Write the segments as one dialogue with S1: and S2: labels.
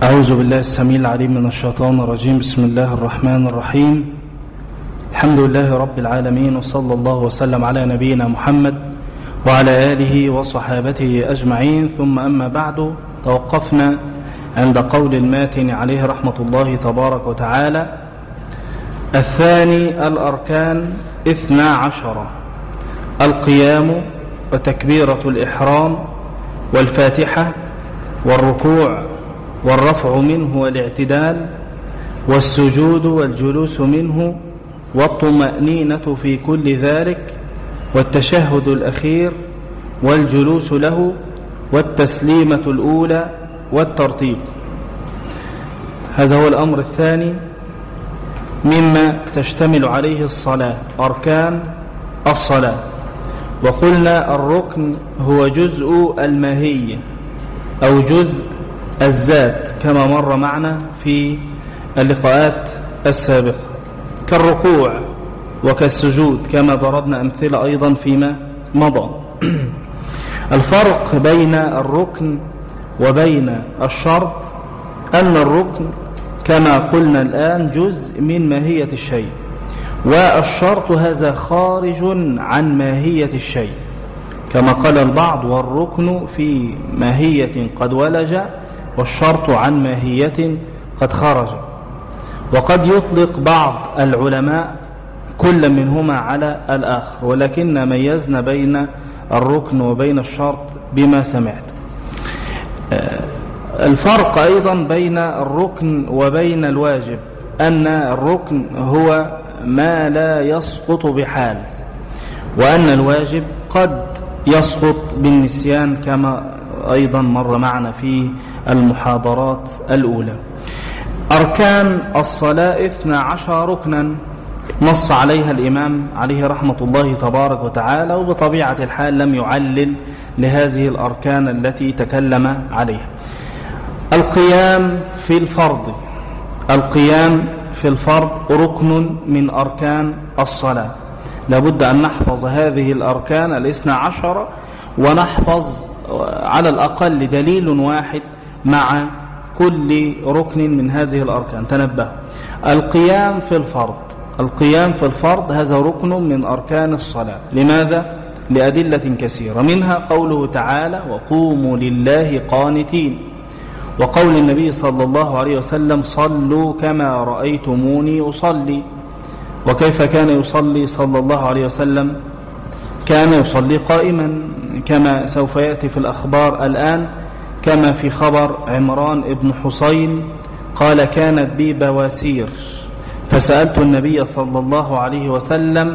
S1: أعوذ بالله السميع العليم من الشيطان الرجيم. بسم الله الرحمن الرحيم. الحمد لله رب العالمين، وصلى الله وسلم على نبينا محمد وعلى آله وصحابته أجمعين. ثم أما بعد، توقفنا عند قول الماتن عليه رحمة الله تبارك وتعالى: الثاني الأركان 12: القيام وتكبيرة الإحرام والفاتحة والركوع والرفع منه والاعتدال والسجود والجلوس منه والطمأنينة في كل ذلك والتشهد الأخير والجلوس له والتسليمة الأولى والترتيب. هذا هو الأمر الثاني مما تشتمل عليه الصلاة، أركان الصلاة. وقلنا الركن هو جزء الماهية أو جزء الذات كما مر معنا في اللقاءات السابقة، كالركوع وكالسجود كما ضربنا أمثلة أيضا فيما مضى. الفرق بين الركن وبين الشرط أن الركن كما قلنا الآن جزء من ماهية الشيء، والشرط هذا خارج عن ماهية الشيء، كما قال البعض: والركن في ماهية قد ولج والشرط عن ماهية قد خرج. وقد يطلق بعض العلماء كل منهما على الآخر، ولكن ميزنا بين الركن وبين الشرط بما سمعت. الفرق أيضا بين الركن وبين الواجب أن الركن هو ما لا يسقط بحال، وأن الواجب قد يسقط بالنسيان كما أيضا مر معنا في المحاضرات الأولى. أركان الصلاة 12 ركنا نص عليها الإمام عليه رحمة الله تبارك وتعالى، وبطبيعة الحال لم يعلل لهذه الأركان التي تكلم عليها. القيام في الفرض، القيام في الفرض ركن من أركان الصلاة. لابد أن نحفظ هذه الأركان 12 ونحفظ على الأقل دليل واحد مع كل ركن من هذه الأركان. تنبه: القيام في الفرض، القيام في الفرض هذا ركن من أركان الصلاة. لماذا؟ لأدلة كثيرة، منها قوله تعالى: وقوموا لله قانتين، وقول النبي صلى الله عليه وسلم: صلوا كما رأيتموني أصلي. وكيف كان يصلي صلى الله عليه وسلم؟ كان يصلي قائما كما سوف يأتي في الأخبار الآن، كما في خبر عمران ابن حسين قال: كانت بي بواسير فسألت النبي صلى الله عليه وسلم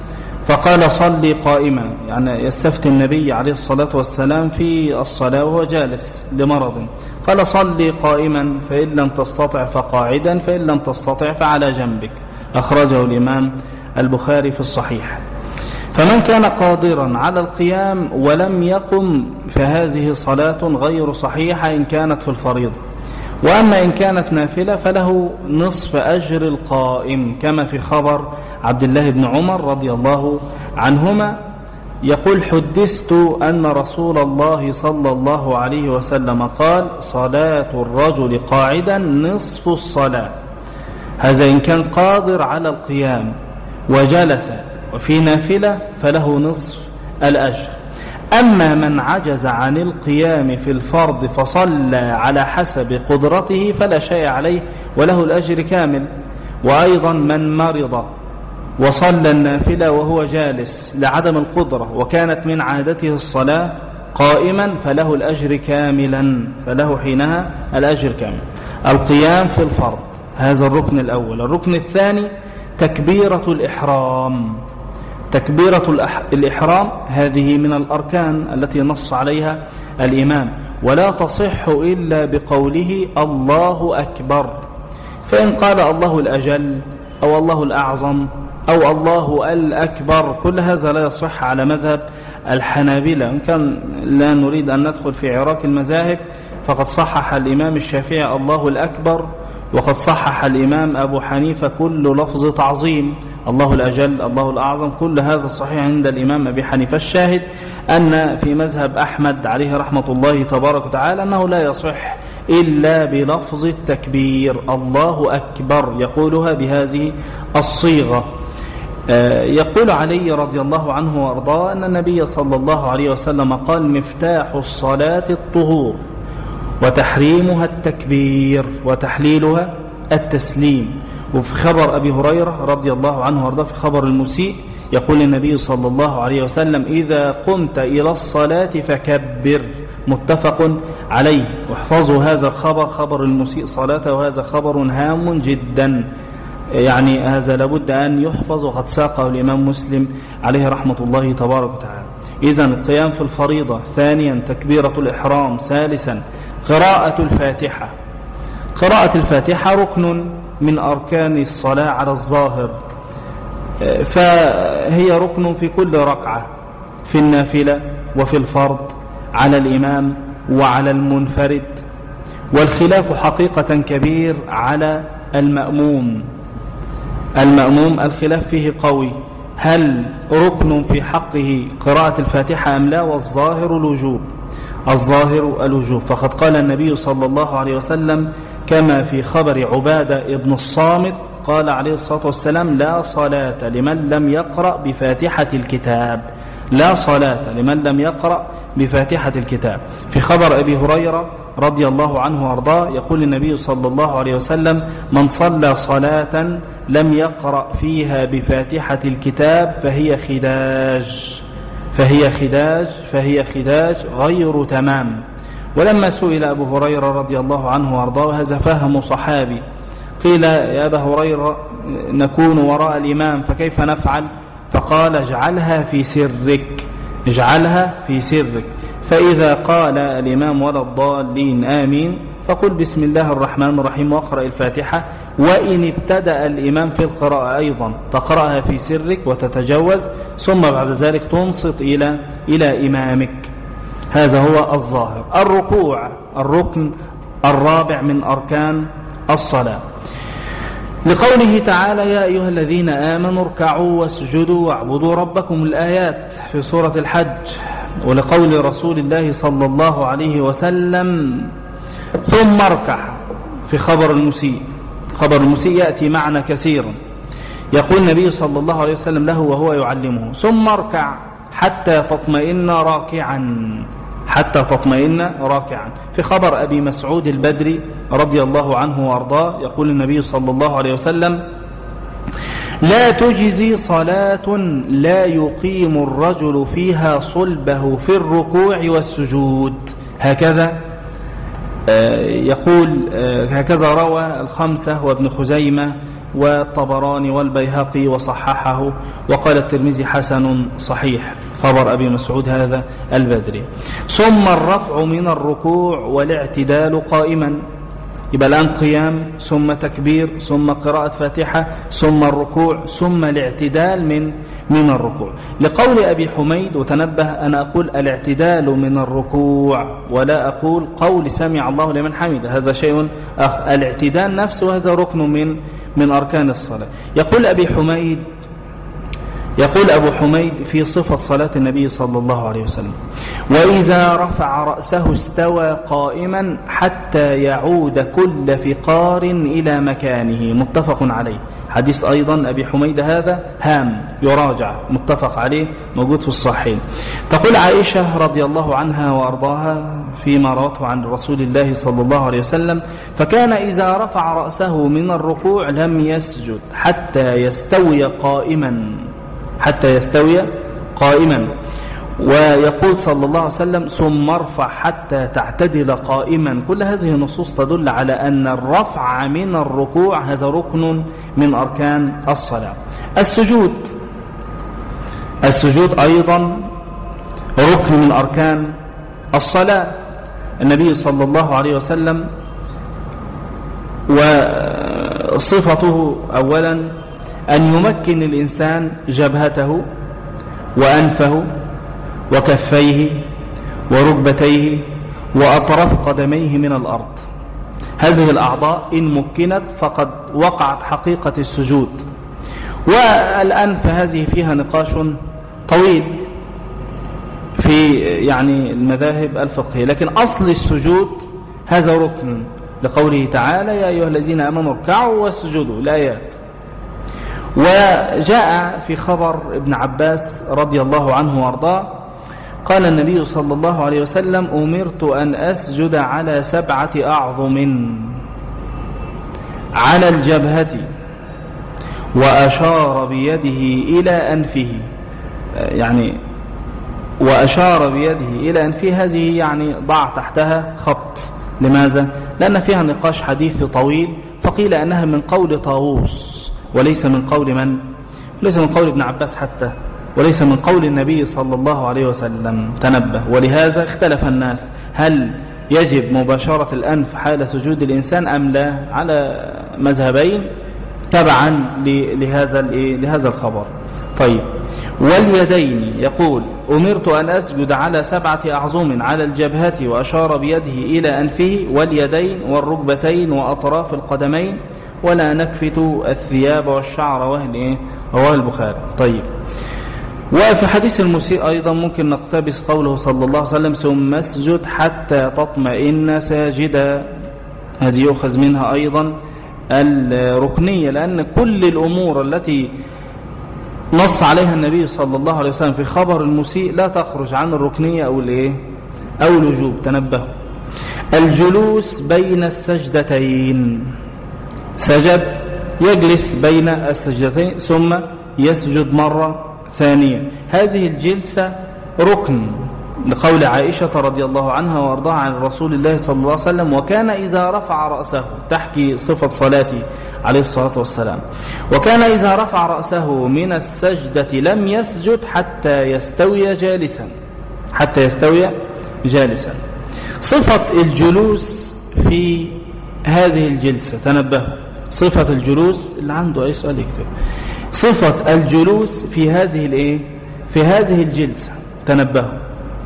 S1: فقال: صلي قائما، يعني يستفتي النبي عليه الصلاة والسلام في الصلاة وهو جالس لمرض، قال: صلي قائما، فإن لم تستطع فقاعدا، فإن لم تستطع فعلى جنبك. أخرجه الإمام البخاري في الصحيح. فمن كان قادرا على القيام ولم يقم فهذه صلاة غير صحيحة إن كانت في الفريضة. وأما إن كانت نافلة فله نصف أجر القائم، كما في خبر عبد الله بن عمر رضي الله عنهما يقول: حدثت أن رسول الله صلى الله عليه وسلم قال: صلاة الرجل قاعدا نصف الصلاة. هذا إن كان قادر على القيام وجلس وفي نافلة فله نصف الأجر. أما من عجز عن القيام في الفرض فصلى على حسب قدرته فلا شيء عليه وله الأجر كامل. وأيضا من مرض وصلى النافلة وهو جالس لعدم القدرة وكانت من عادته الصلاة قائما فله الأجر كاملا، فله حينها الأجر كامل. القيام في الفرض هذا الركن الأول. الركن الثاني تكبيرة الإحرام. تكبيرة الإحرام هذه من الأركان التي نص عليها الإمام، ولا تصح إلا بقوله الله أكبر. فإن قال الله الأجل أو الله الأعظم أو الله الأكبر كل هذا لا يصح على مذهب الحنابلة. إن كان لا نريد أن ندخل في عراك المذاهب فقد صحح الإمام الشافعي الله الأكبر، وقد صحح الإمام أبو حنيفة كل لفظ تعظيم، الله الأجل الله الأعظم، كل هذا صحيح عند الإمام أبي حنيفة. الشاهد أن في مذهب أحمد عليه رحمة الله تبارك وتعالى أنه لا يصح إلا بلفظ التكبير الله أكبر، يقولها بهذه الصيغة. يقول علي رضي الله عنه وأرضاه أن النبي صلى الله عليه وسلم قال: مفتاح الصلاة الطهور، وتحريمها التكبير، وتحليلها التسليم. وفي خبر أبي هريرة رضي الله عنه وأرضاه في خبر المسيء يقول النبي صلى الله عليه وسلم: إذا قمت إلى الصلاة فكبر، متفق عليه. واحفظوا هذا الخبر، خبر المسيء صلاته، وهذا خبر هام جدا، يعني هذا لابد أن يحفظ، وقد ساقه الإمام مسلم عليه رحمة الله تبارك وتعالى. إذن القيام في الفريضة، ثانيا تكبيرة الإحرام، ثالثا قراءة الفاتحة. قراءة الفاتحة ركن من أركان الصلاة على الظاهر، فهي ركن في كل ركعة، في النافلة وفي الفرض، على الإمام وعلى المنفرد. والخلاف حقيقة كبير على المأموم. المأموم الخلاف فيه قوي، هل ركن في حقه قراءة الفاتحة أم لا؟ والظاهر الوجوب، الظاهر الوجوب. فقد قال النبي صلى الله عليه وسلم كما في خبر عبادة ابن الصامت، قال عليه الصلاة والسلام: لا صلاة لمن لم يقرأ بفاتحة الكتاب، لا صلاة لمن لم يقرأ بفاتحة الكتاب. في خبر أبي هريرة رضي الله عنه وارضاه يقول النبي صلى الله عليه وسلم: من صلى صلاة لم يقرأ فيها بفاتحة الكتاب فهي خداج غير تمام. ولما سئل أبو هريرة رضي الله عنه وارضاه، هذا فهم صحابي، قيل: يا أبا هريرة نكون وراء الإمام فكيف نفعل؟ فقال: اجعلها في سرك، فإذا قال الإمام ولا الضالين آمين فقل بسم الله الرحمن الرحيم واقرأ الفاتحة. وإن ابتدأ الإمام في القراءة أيضا تقرأها في سرك وتتجوز، ثم بعد ذلك تنصت إلى إمامك. هذا هو الظاهر. الركوع الركن الرابع من أركان الصلاة، لقوله تعالى: يا أيها الذين آمنوا اركعوا واسجدوا واعبدوا ربكم، الآيات في سورة الحج. ولقول رسول الله صلى الله عليه وسلم: ثم اركع، في خبر المسيء. خبر المسيء يأتي معنا كثيرا. يقول النبي صلى الله عليه وسلم له وهو يعلمه: ثم اركع حتى تطمئن راكعا. في خبر أبي مسعود البدري رضي الله عنه وارضاه يقول النبي صلى الله عليه وسلم: لا تجزي صلاة لا يقيم الرجل فيها صلبه في الركوع والسجود. هكذا يقول، هكذا روى الخمسة وابن خزيمة والطبراني والبيهقي وصححه، وقال الترمذي حسن صحيح، خبر أبي مسعود هذا البدري. ثم الرفع من الركوع والاعتدال قائما، يبقى الآن قيام، ثم تكبير، ثم قراءة فاتحة، ثم الركوع، ثم الاعتدال من الركوع. لقول أبي حميد، وتنبه أنا أقول الاعتدال من الركوع ولا أقول قول سمع الله لمن حمده، هذا شيء الاعتدال نفسه هذا ركن من أركان الصلاة. يقول أبو حميد في صفة صلاة النبي صلى الله عليه وسلم: وإذا رفع رأسه استوى قائما حتى يعود كل فقار إلى مكانه، متفق عليه. حديث أيضا أبي حميد هذا هام يراجع، متفق عليه، موجود في الصحيحين. تقول عائشة رضي الله عنها وأرضاها فيما روته عن رسول الله صلى الله عليه وسلم: فكان إذا رفع رأسه من الركوع لم يسجد حتى يستوي قائما. ويقول صلى الله عليه وسلم: ثم ارفع حتى تعتدل قائما. كل هذه النصوص تدل على أن الرفع من الركوع هذا ركن من أركان الصلاة. السجود أيضا ركن من أركان الصلاة. النبي صلى الله عليه وسلم وصفته أولا أن يمكن الإنسان جبهته وأنفه وكفيه وركبتيه وأطراف قدميه من الأرض. هذه الأعضاء إن مكنت فقد وقعت حقيقة السجود. والأنف هذه فيها نقاش طويل في المذاهب الفقهية، لكن أصل السجود هذا ركن لقوله تعالى يا أيها الذين آمنوا اركعوا واسجدوا الآيات. وجاء في خبر ابن عباس رضي الله عنه وارضاه قال النبي صلى الله عليه وسلم أمرت أن أسجد على 7 أعظم على الجبهة وأشار بيده إلى أنفه، يعني وأشار بيده إلى أنفه، هذه يعني ضع تحتها خط. لماذا؟ لأن فيها نقاش حديث طويل، فقيل أنها من قول طاووس وليس من قول من؟ ليس من قول ابن عباس حتى، وليس من قول النبي صلى الله عليه وسلم. تنبه. ولهذا اختلف الناس هل يجب مباشرة الأنف حال سجود الإنسان أم لا، على مذهبين تبعا لهذا الخبر. طيب. واليدين يقول أمرت أن أسجد على 7 أعظم على الجبهة وأشار بيده إلى أنفه، واليدين والركبتين وأطراف القدمين ولا نكفت الثياب والشعر، رواه البخاري. طيب. وفي حديث المسيء أيضا ممكن نقتبس قوله صلى الله عليه وسلم ثم اسجد حتى تطمئن ساجدا، هذه يؤخذ منها أيضا الركنية، لأن كل الأمور التي نص عليها النبي صلى الله عليه وسلم في خبر المسيء لا تخرج عن الركنية أو الوجوب. تنبهوا. الجلوس بين السجدتين، سجد يجلس بين السجدتين ثم يسجد مرة ثانية، هذه الجلسة ركن لقول عائشة رضي الله عنها وارضاها عن رسول الله صلى الله عليه وسلم وكان إذا رفع رأسه، تحكي صفة صلاته عليه الصلاة والسلام، وكان إذا رفع رأسه من السجدة لم يسجد حتى يستوي جالسا. صفة الجلوس في هذه الجلسة، تنبهوا، صفة الجلوس اللي عنده أي سؤال يكتب. صفة الجلوس في هذه الجلسة، تنبهوا.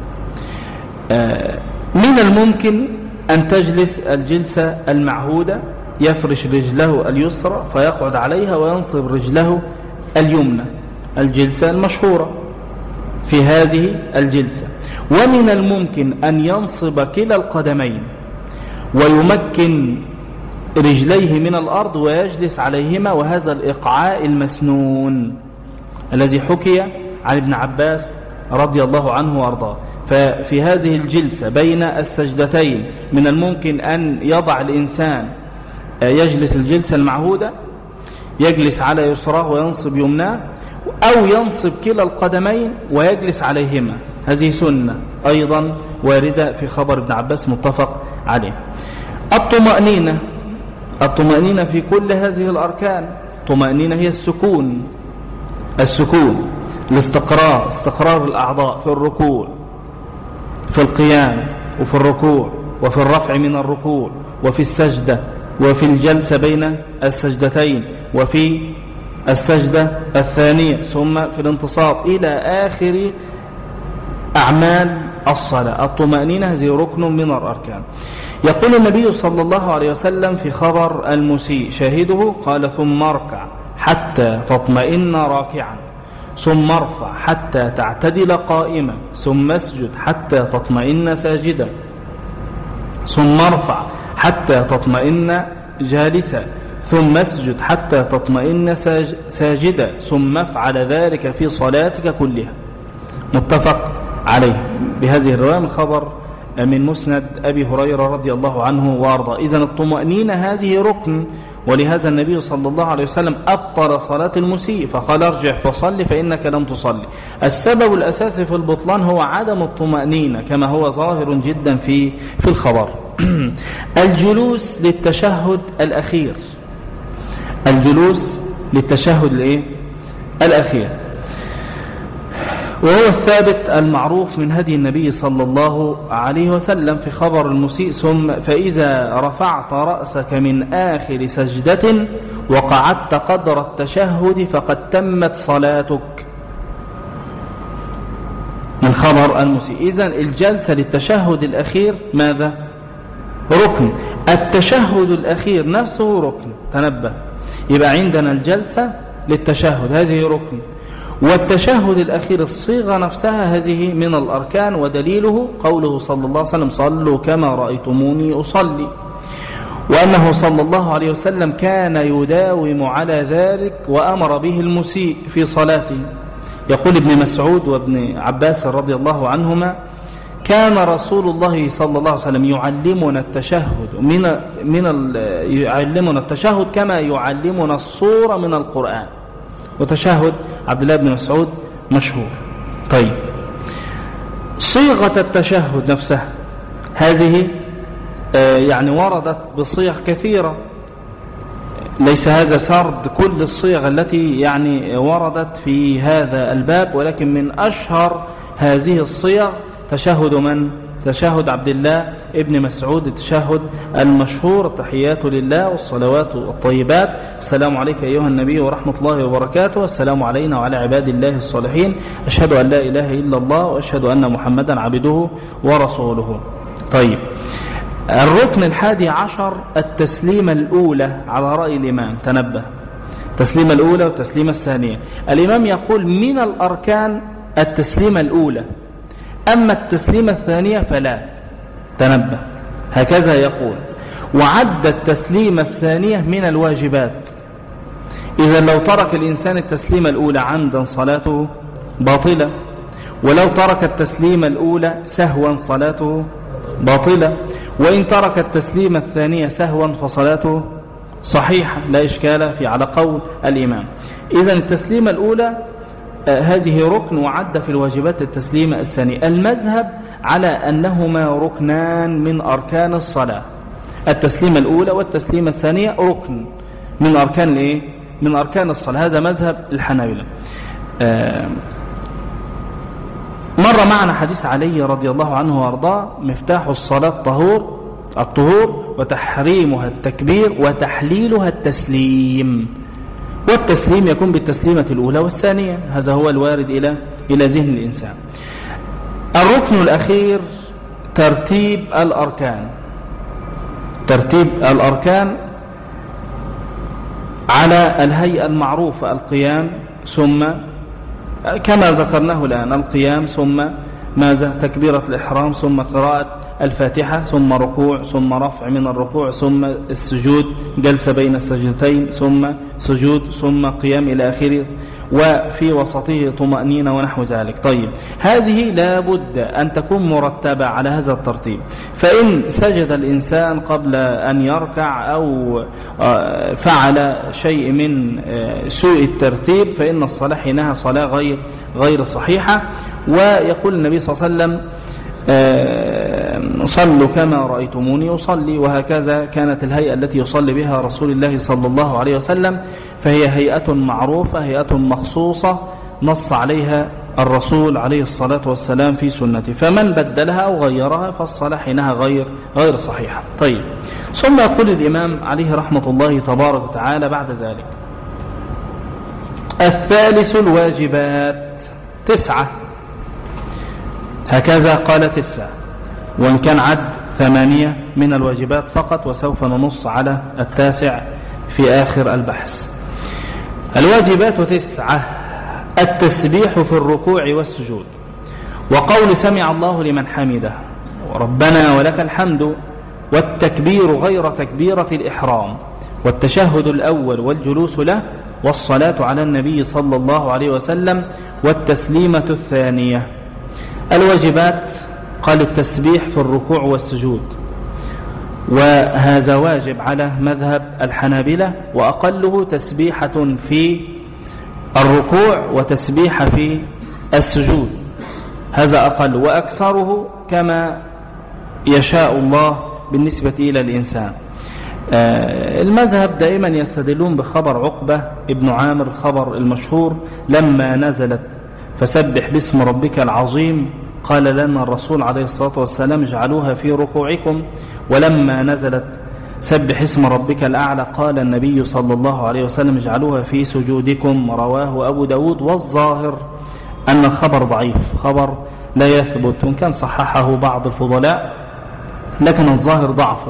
S1: من الممكن أن تجلس الجلسة المعهودة، يفرش رجله اليسرى فيقعد عليها وينصب رجله اليمنى، الجلسة المشهورة في هذه الجلسة. ومن الممكن أن ينصب كلا القدمين ويمكن رجليه من الأرض ويجلس عليهما، وهذا الإقعاء المسنون الذي حكي عن ابن عباس رضي الله عنه وارضاه. ففي هذه الجلسة بين السجدتين من الممكن أن يضع الإنسان يجلس الجلسة المعهودة، يجلس على يسراه وينصب يمناه، أو ينصب كلا القدمين ويجلس عليهما، هذه سنة أيضا واردة في خبر ابن عباس متفق عليه. الطمأنينة في كل هذه الأركان. طمأنينة هي السكون، الاستقرار، استقرار الأعضاء في الركوع، في القيام، وفي الركوع، وفي الرفع من الركوع، وفي السجدة، وفي الجلسة بين السجدتين، وفي السجدة الثانية، ثم في الانتصاب إلى آخر أعمال الصلاة. الطمأنينة هذه ركن من الأركان. يقول النبي صلى الله عليه وسلم في خبر المسيء شاهده قال ثم اركع حتى تطمئن راكعا، ثم ارفع حتى تعتدل قائما، ثم اسجد حتى تطمئن ساجدا، ثم ارفع حتى تطمئن جالسا، ثم اسجد حتى تطمئن ساجدا، ثم افعل ذلك في صلاتك كلها. متفق عليه. بهذه الرواية من خبر من مسند أبي هريرة رضي الله عنه وارضاه. إذن الطمأنينة هذه ركن، ولهذا النبي صلى الله عليه وسلم أبطل صلاة المسيء فقال ارجع فصلي فإنك لم تصلي. السبب الأساسي في البطلان هو عدم الطمأنينة كما هو ظاهر جدا في الخبر. الجلوس للتشهد الأخير، الجلوس للتشهد الأخير، وهو الثابت المعروف من هدي النبي صلى الله عليه وسلم في خبر المسيء فإذا رفعت رأسك من آخر سجدة وقعدت قدر التشهد فقد تمت صلاتك، من خبر المسيء. إذن الجلسة للتشهد الأخير ماذا؟ ركن. التشهد الأخير نفسه ركن، تنبه. يبقى عندنا الجلسة للتشهد هذه ركن، والتشهد الأخير الصيغة نفسها هذه من الأركان، ودليله قوله صلى الله عليه وسلم صلوا كما رأيتموني أصلي، وأنه صلى الله عليه وسلم كان يداوم على ذلك وأمر به المسيء في صلاته. يقول ابن مسعود وابن عباس رضي الله عنهما كان رسول الله صلى الله عليه وسلم يعلمنا التشهد يعلمنا التشهد كما يعلمنا الصورة من القرآن. وتشهد عبد الله بن مسعود مشهور. طيب، صيغة التشهد نفسها هذه يعني وردت بصيغ كثيرة، ليس هذا سرد كل الصيغ التي يعني وردت في هذا الباب، ولكن من أشهر هذه الصيغ تشهد عبد الله ابن مسعود، التشهد المشهور: التحيات لله والصلوات والطيبات، السلام عليك أيها النبي ورحمة الله وبركاته، السلام علينا وعلى عباد الله الصالحين، أشهد أن لا إله إلا الله وأشهد أن محمدا عبده ورسوله. طيب، الركن 11 التسليمة الأولى على رأي الإمام. تنبه، التسليمة الأولى والتسليمة الثانية. الإمام يقول من الأركان التسليمة الأولى، أما التسليمة الثانية فلا. تنبه، هكذا يقول. وعد التسليمة الثانية من الواجبات. إذا لو ترك الإنسان التسليمة الأولى عمدا صلاته باطلة، ولو ترك التسليمة الأولى سهوا صلاته باطلة، وإن ترك التسليمة الثانية سهوا فصلاته صحيحة لا إشكال في على قول الإمام. إذن التسليمة الأولى هذه ركن، وعد في الواجبات التسليمة الثانية. المذهب على أنهما ركنان من أركان الصلاة، التسليمة الأولى والتسليمة الثانية ركن من أركان الإيه؟ من أركان الصلاة. هذا مذهب الحنابلة. مر معنا حديث علي رضي الله عنه وارضاه: مفتاح الصلاة الطهور وتحريمها التكبير وتحليلها التسليم، والتسليم يكون بالتسليمة الأولى والثانية. هذا هو الوارد إلى ذهن الإنسان. الركن الأخير ترتيب الأركان على الهيئة المعروفة: القيام، ثم كما ذكرناه الآن القيام، ثم ماذا؟ تكبيرة الإحرام، ثم قراءة الفاتحة، ثم ركوع، ثم رفع من الركوع، ثم السجود، جلسة بين السجدتين، ثم سجود، ثم قيام إلى آخره، وفي وسطه طمأنينة ونحو ذلك. طيب، هذه لا بد أن تكون مرتبة على هذا الترتيب. فإن سجد الإنسان قبل أن يركع أو فعل شيء من سوء الترتيب فإن الصلاة حينها صلاة غير صحيحة. ويقول النبي صلى الله عليه وسلم: صلوا كما رأيتموني أصلي. وهكذا كانت الهيئة التي يصلي بها رسول الله صلى الله عليه وسلم، فهي هيئة معروفة، هيئة مخصوصة نص عليها الرسول عليه الصلاة والسلام في سنته، فمن بدلها أو غيرها فالصلاة حينها غير صحيحة. طيب، ثم يقول الإمام عليه رحمة الله تبارك وتعالى بعد ذلك: الثالث الواجبات 9. هكذا قال 9، وإن كان عد 8 من الواجبات فقط، وسوف ننص على 9 في آخر البحث. الواجبات 9: التسبيح في الركوع والسجود، وقول سمع الله لمن حمده، وربنا ولك الحمد، والتكبير غير تكبيرة الإحرام، والتشهد الأول والجلوس له، والصلاة على النبي صلى الله عليه وسلم، والتسليمة الثانية. الواجبات قال التسبيح في الركوع والسجود، وهذا واجب على مذهب الحنابلة، وأقله تسبيحة في الركوع وتسبيحة في السجود، هذا أقل، وأكثره كما يشاء الله بالنسبة إلى الإنسان. المذهب دائما يستدلون بخبر عقبة ابن عامر، الخبر المشهور: لما نزلت فسبح باسم ربك العظيم قال لنا الرسول عليه الصلاة والسلام: اجعلوها في ركوعكم. ولما نزلت سبح اسم ربك الأعلى قال النبي صلى الله عليه وسلم: اجعلوها في سجودكم. رواه أبو داود. والظاهر أن الخبر ضعيف، خبر لا يثبت، وإن كان صححه بعض الفضلاء لكن الظاهر ضعفه.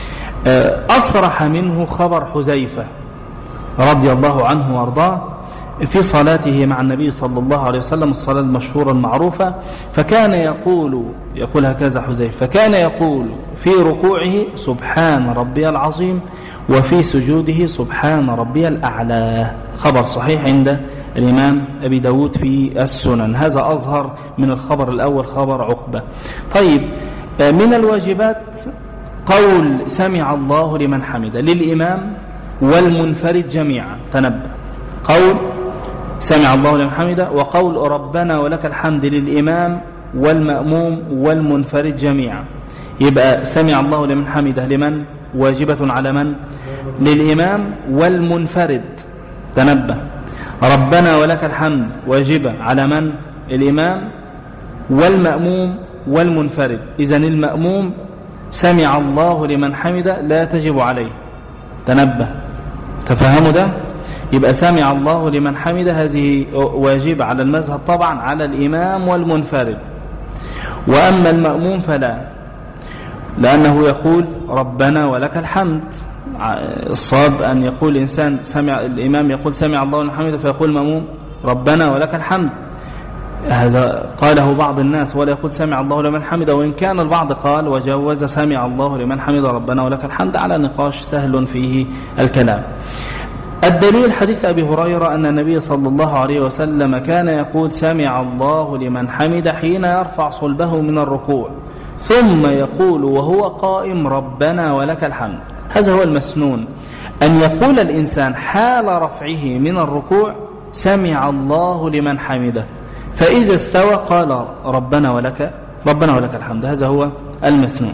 S1: أصرح منه خبر حذيفة رضي الله عنه وارضاه في صلاته مع النبي صلى الله عليه وسلم، الصلاة المشهورة المعروفة، فكان يقول هكذا حذيفة، فكان يقول في ركوعه سبحان ربي العظيم، وفي سجوده سبحان ربي الأعلى. خبر صحيح عند الإمام أبي داود في السنن. هذا أظهر من الخبر الأول، خبر عقبة. طيب، من الواجبات قول سمع الله لمن حمده للإمام والمنفرد جميعا. تنبه، قول سمع الله لمن حمده وقول ربنا ولك الحمد للإمام والمأموم والمنفرد جميعا. يبقى سمع الله لمن حمده لمن؟ واجبة على من؟ للإمام والمنفرد. تنبه، ربنا ولك الحمد واجبة على من؟ الإمام والمأموم والمنفرد. إذن المأموم سمع الله لمن حمده لا تجب عليه. تنبه، تفهموا ده؟ يبقى سمع الله لمن حمده هذه واجب على المذهب طبعا على الإمام والمنفرد. وأما المأموم فلا، لأنه يقول ربنا ولك الحمد. الصواب أن يقول الإنسان الإمام يقول سمع الله لمن حمده، فيقول المأموم ربنا ولك الحمد. هذا قاله بعض الناس، ولا يقول سمع الله لمن حمده، وإن كان البعض قال وجوز سمع الله لمن حمده ربنا ولك الحمد، على نقاش سهل فيه الكلام. الدليل حديث أبي هريرة أن النبي صلى الله عليه وسلم كان يقول سمع الله لمن حمده حين يرفع صلبه من الركوع، ثم يقول وهو قائم ربنا ولك الحمد. هذا هو المسنون، أن يقول الإنسان حال رفعه من الركوع سمع الله لمن حمده، فإذا استوى قال ربنا ولك الحمد. هذا هو المسنون.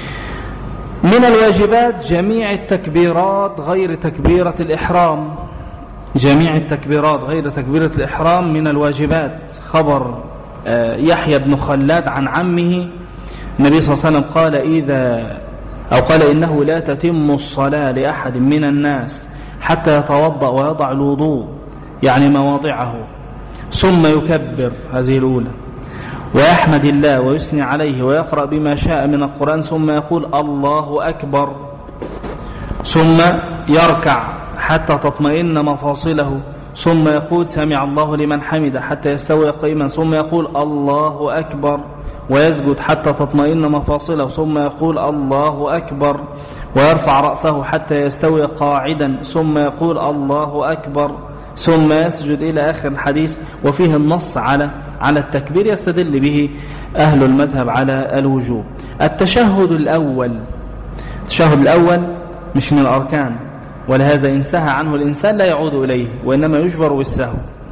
S1: من الواجبات جميع التكبيرات غير تكبيرة الإحرام. جميع التكبيرات غير تكبيرة الإحرام من الواجبات. خبر يحيى بن خلاد عن عمه النبي صلى الله عليه وسلم قال إنه لا تتم الصلاة لأحد من الناس حتى يتوضأ ويضع الوضوء، يعني مواضعه، ثم يكبر، هذه الأولى، ويحمد الله ويثني عليه ويقرأ بما شاء من القرآن، ثم يقول الله أكبر، ثم يركع حتى تطمئن مفاصله، ثم يقول سمع الله لمن حمده حتى يستوي قائما، ثم يقول الله أكبر، ويسجد حتى تطمئن مفاصله، ثم يقول الله أكبر، ويرفع رأسه حتى يستوي قاعدا، ثم يقول الله أكبر، ثم يسجد إلى آخر الحديث. وفيه النص على التكبير يستدل به أهل المذهب على الوجوب. التشهد الأول مش من الأركان، ولهذا إن سهى عنه الإنسان لا يعود إليه، وإنما يجبر بالسهو.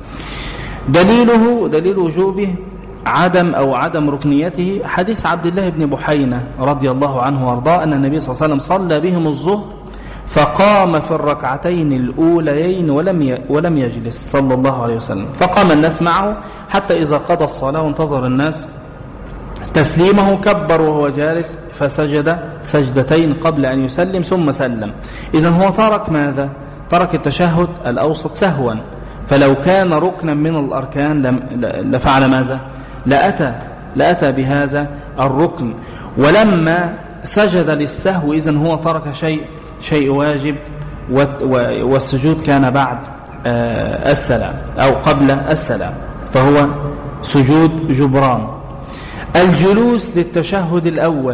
S1: دليل وجوبه عدم ركنيته حديث عبد الله بن بحينة رضي الله عنه وارضاه أن النبي صلى الله عليه وسلم صلى بهم الظهر فقام في الركعتين الأوليين ولم يجلس صلى الله عليه وسلم، فقام الناس معه حتى إذا قضى الصلاة وانتظر الناس تسليمه كبر وهو جالس فسجد سجدتين قبل أن يسلم ثم سلم. إذن هو ترك ماذا؟ ترك التشهد الأوسط سهوا، فلو كان ركنا من الأركان لفعل ماذا؟ لأتى بهذا الركن. ولما سجد للسهو إذن هو ترك شيء واجب، والسجود كان بعد السلام أو قبل السلام، فهو سجود جبران. الجلوس للتشهد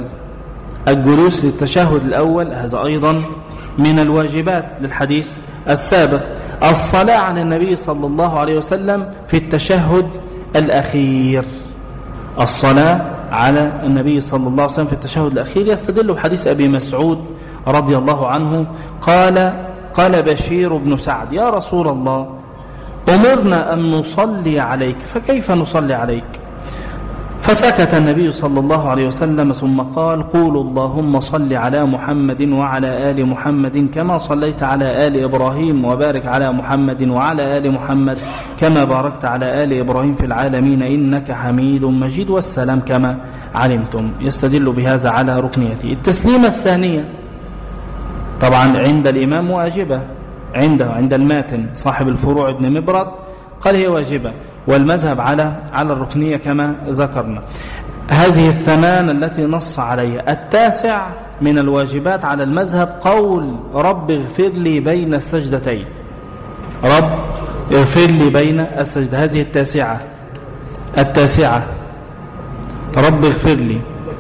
S1: الأول هذا أيضا من الواجبات للحديث السابق. الصلاة على النبي صلى الله عليه وسلم في التشهد الأخير. الصلاة على النبي صلى الله عليه وسلم في التشهد الأخير يستدل بحديث أبي مسعود رضي الله عنه قال بشير بن سعد يا رسول الله أمرنا أن نصلي عليك فكيف نصلي عليك؟ فسكت النبي صلى الله عليه وسلم ثم قال قولوا اللهم صل على محمد وعلى آل محمد كما صليت على آل إبراهيم وبارك على محمد وعلى آل محمد كما باركت على آل إبراهيم في العالمين إنك حميد مجيد والسلام كما علمتم. يستدل بهذا على ركنيته. التسليمة الثانية طبعا عند الإمام واجبة، عند الماتن صاحب الفروع ابن مبرد قال هي واجبة، والمذهب على الركنية كما ذكرنا. هذه الثمان التي نص عليها. التاسع من الواجبات على المذهب قول رب اغفر لي بين السجدتين. رب اغفر لي بين السجدة. هذه التاسعة رب اغفر لي.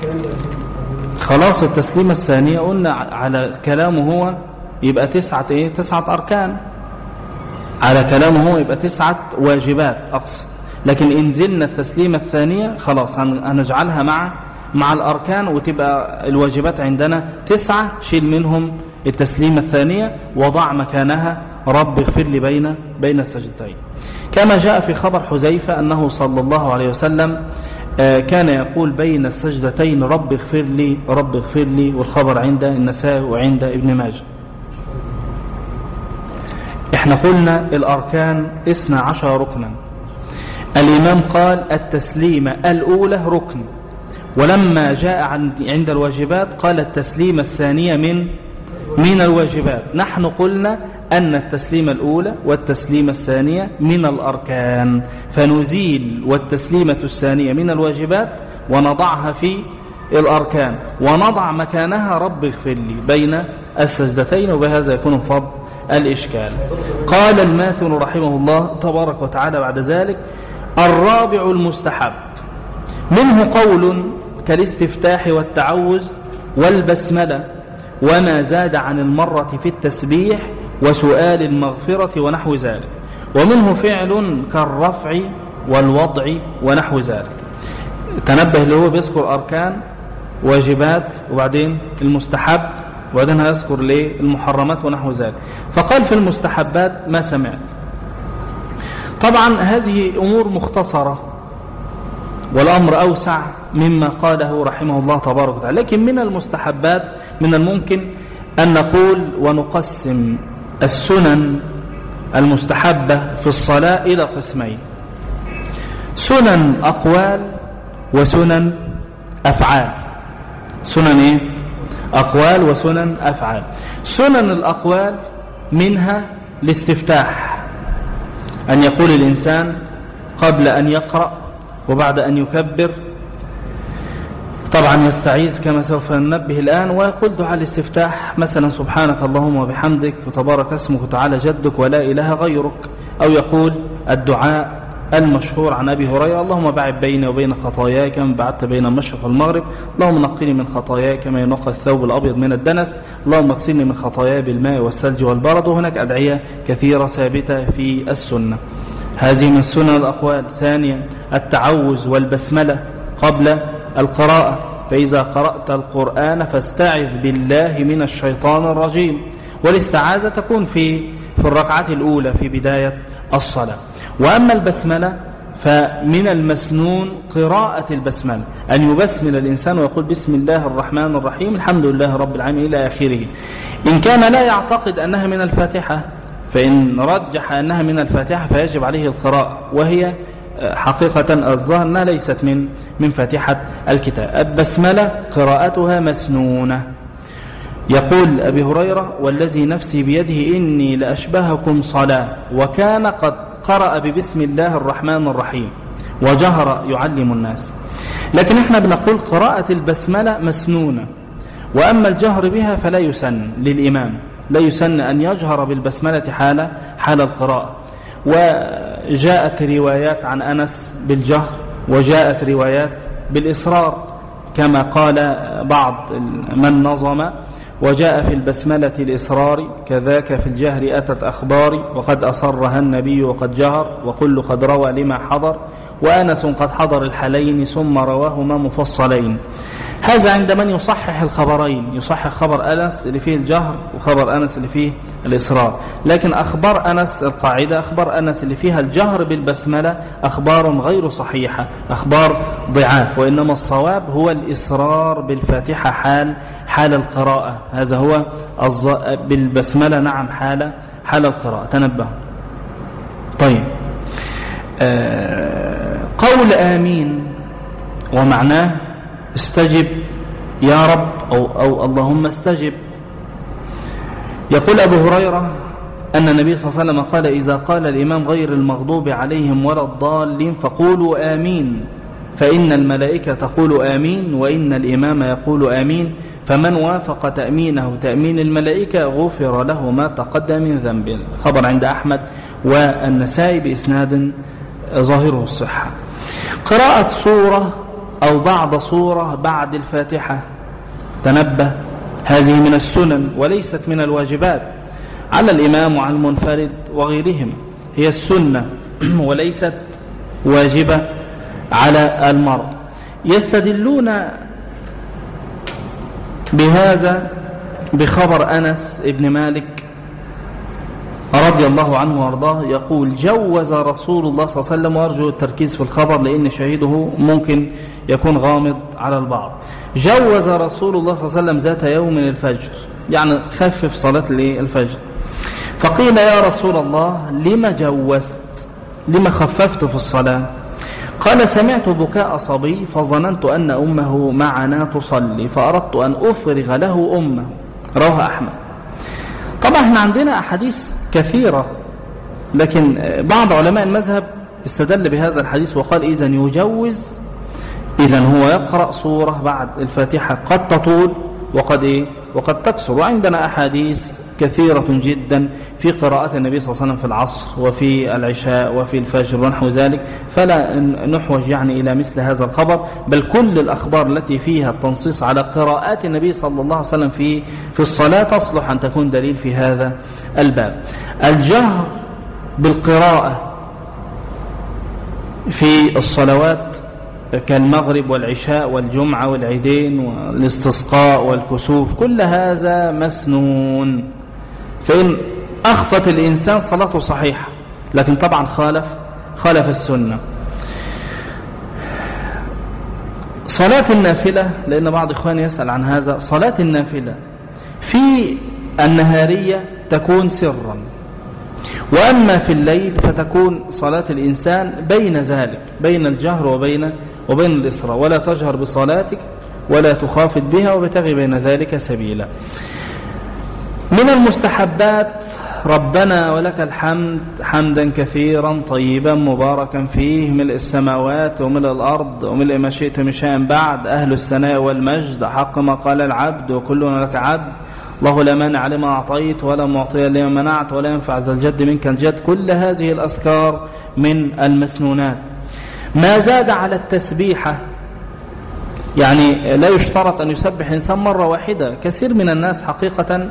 S1: خلاص التسليمة الثانية قلنا على كلامه هو يبقى 9 أركان، على كلامه هو يبقى 9 واجبات أقصى. لكن إن زلنا التسليمة الثانية خلاص هنجعلها مع الأركان، وتبقى الواجبات عندنا 9، شيل منهم التسليمة الثانية وضع مكانها رب اغفر لي بين السجدتين. كما جاء في خبر حذيفة أنه صلى الله عليه وسلم كان يقول بين السجدتين رب اغفر لي رب اغفر لي، والخبر عند النسائي وعند ابن ماجه. احنا قلنا الأركان 12 ركنا. الإمام قال التسليمة الأولى ركن، ولما جاء عند الواجبات قال التسليمة الثانية من الواجبات. نحن قلنا أن التسليمة الأولى والتسليمة الثانية من الأركان، فنزيل والتسليمة الثانية من الواجبات ونضعها في الأركان، ونضع مكانها رب اغفر لي بين السجدتين، وبهذا يكون فض الإشكال. قال الماتن رحمه الله تبارك وتعالى بعد ذلك: الرابع المستحب، منه قول كالاستفتاح والتعوذ والبسملة وما زاد عن المرة في التسبيح وسؤال المغفرة ونحو ذلك، ومنه فعل كالرفع والوضع ونحو ذلك. تنبه اللي هو بيذكر أركان واجبات وبعدين المستحب وبعدين هيذكر ليه المحرمات ونحو ذلك. فقال في المستحبات ما سمعت. طبعا هذه أمور مختصرة والأمر أوسع مما قاله رحمه الله تبارك وتعالى، لكن من المستحبات من الممكن أن نقول ونقسم السنن المستحبة في الصلاة إلى قسمين: سنن أقوال وسنن أفعال. سنن إيه؟ أقوال وسنن أفعال. سنن الأقوال منها الاستفتاح، أن يقول الإنسان قبل أن يقرأ وبعد أن يكبر، طبعا يستعيذ كما سوف ننبه الآن، ويقول دعاء الاستفتاح مثلا سبحانك اللهم وبحمدك وتبارك اسمك وتعالى جدك ولا إله غيرك، أو يقول الدعاء المشهور عن أبي هريرة: اللهم باعد بيني وبين خطاياي كما بعدت بين المشرق والمغرب، اللهم نقني من خطاياي كما ينقى الثوب الأبيض من الدنس، اللهم اغسلني من خطاياي بالماء والثلج والبرد. وهناك أدعية كثيرة ثابتة في السنة. هذه من سنن الأقوال. ثانيا التعوذ والبسملة قبل القراءة: فإذا قرأت القرآن فاستعذ بالله من الشيطان الرجيم. والاستعاذة تكون في الركعة الأولى في بداية الصلاة. وأما البسملة فمن المسنون قراءة البسملة، أن يبسمل الإنسان ويقول بسم الله الرحمن الرحيم الحمد لله رب العالمين إلى آخره. إن كان لا يعتقد أنها من الفاتحة، فإن رجح أنها من الفاتحة فيجب عليه القراءة، وهي حقيقة الظاهر أنها ليست من فاتحة الكتاب. البسملة قراءتها مسنونة. يقول أبي هريرة: والذي نفسي بيده إني لأشبهكم صلاة، وكان قد قرأ ببسم الله الرحمن الرحيم وجهر يعلم الناس. لكن احنا بنقول قراءة البسملة مسنونة، وأما الجهر بها فلا يسن للإمام، لا يسن أن يجهر بالبسملة حال القراءة. وجاءت روايات عن أنس بالجهر، وجاءت روايات بالإصرار كما قال بعض من نظم: وجاء في البسملة الإصرار كذاك في الجهر أتت أخباري، وقد أصرها النبي وقد جهر، وكل قد روى لما حضر، وأنس قد حضر الحالين ثم رواهما مفصلين. هذا عند من يصحح الخبرين، يصحح خبر أنس اللي فيه الجهر وخبر أنس اللي فيه الإصرار. لكن أخبار أنس، القاعدة أخبار أنس اللي فيها الجهر بالبسملة أخبار غير صحيحة، أخبار ضعاف، وإنما الصواب هو الإصرار بالفاتحة حال القراءة. هذا هو بالبسملة نعم حال القراءة. تنبه. طيب، قول آمين ومعناه استجب يا رب أو اللهم استجب. يقول أبو هريرة أن النبي صلى الله عليه وسلم قال: إذا قال الإمام غير المغضوب عليهم ولا الضالين فقولوا آمين، فإن الملائكة تقول آمين وإن الإمام يقول آمين، فمن وافق تأمينه تأمين الملائكة غفر له ما تقدم من ذنبه. خبر عند أحمد والنسائي بإسناد ظاهره الصحة. قراءة سورة أو بعض سورة بعد الفاتحة، تنبه، هذه من السنن وليست من الواجبات على الإمام وعلى المنفرد وغيرهم، هي السنة وليست واجبة على المرء. يستدلون بهذا بخبر أنس بن مالك رضي الله عنه وارضاه يقول: جوز رسول الله صلى الله عليه وسلم، وارجو التركيز في الخبر لأن شهيده ممكن يكون غامض على البعض. جوز رسول الله صلى الله عليه وسلم ذات يوم الفجر، يعني خفف صلاة الفجر، فقيل: يا رسول الله لما جوزت، لما خففت في الصلاة؟ قال: سمعت بكاء صبي فظننت أن أمه معنا تصلي فأردت أن أفرغ له أمه. رواه أحمد. طبعا احنا عندنا أحاديث كثيرة، لكن بعض علماء المذهب استدل بهذا الحديث وقال: إذن يجوز، إذن هو يقرأ سورة بعد الفاتحة قد تطول وقد تكسر. وعندنا أحاديث كثيرة جدا في قراءة النبي صلى الله عليه وسلم في العصر وفي العشاء وفي الفجر ونحو ذلك، فلا نحوج يعني إلى مثل هذا الخبر، بل كل الأخبار التي فيها التنصيص على قراءات النبي صلى الله عليه وسلم في الصلاة تصلح أن تكون دليل في هذا الباب. الجهر بالقراءة في الصلوات كالمغرب والعشاء والجمعة والعيدين والاستسقاء والكسوف، كل هذا مسنون، فإن أخفت الإنسان صلاته صحيحة، لكن طبعا خالف السنة. صلاة النافلة، لأن بعض إخواني يسأل عن هذا، صلاة النافلة في النهارية تكون سرا، وأما في الليل فتكون صلاة الإنسان بين ذلك، بين الجهر وبين الإسراء، ولا تجهر بصلاتك ولا تخافت بها وبتغي بين ذلك سبيلا. من المستحبات: ربنا ولك الحمد حمدا كثيرا طيبا مباركا فيه، ملء السماوات وملء الأرض وملء ما شئت من شيء بعد، أهل الثناء والمجد حق ما قال العبد وكلنا لك عبد، الله لا مانع لما أعطيت ولا معطي لما منعت ولا ينفع ذا الجد منك الجد. كل هذه الأذكار من المسنونات. ما زاد على التسبيحة، يعني لا يشترط أن يسبح إنسان مرة واحدة. كثير من الناس حقيقة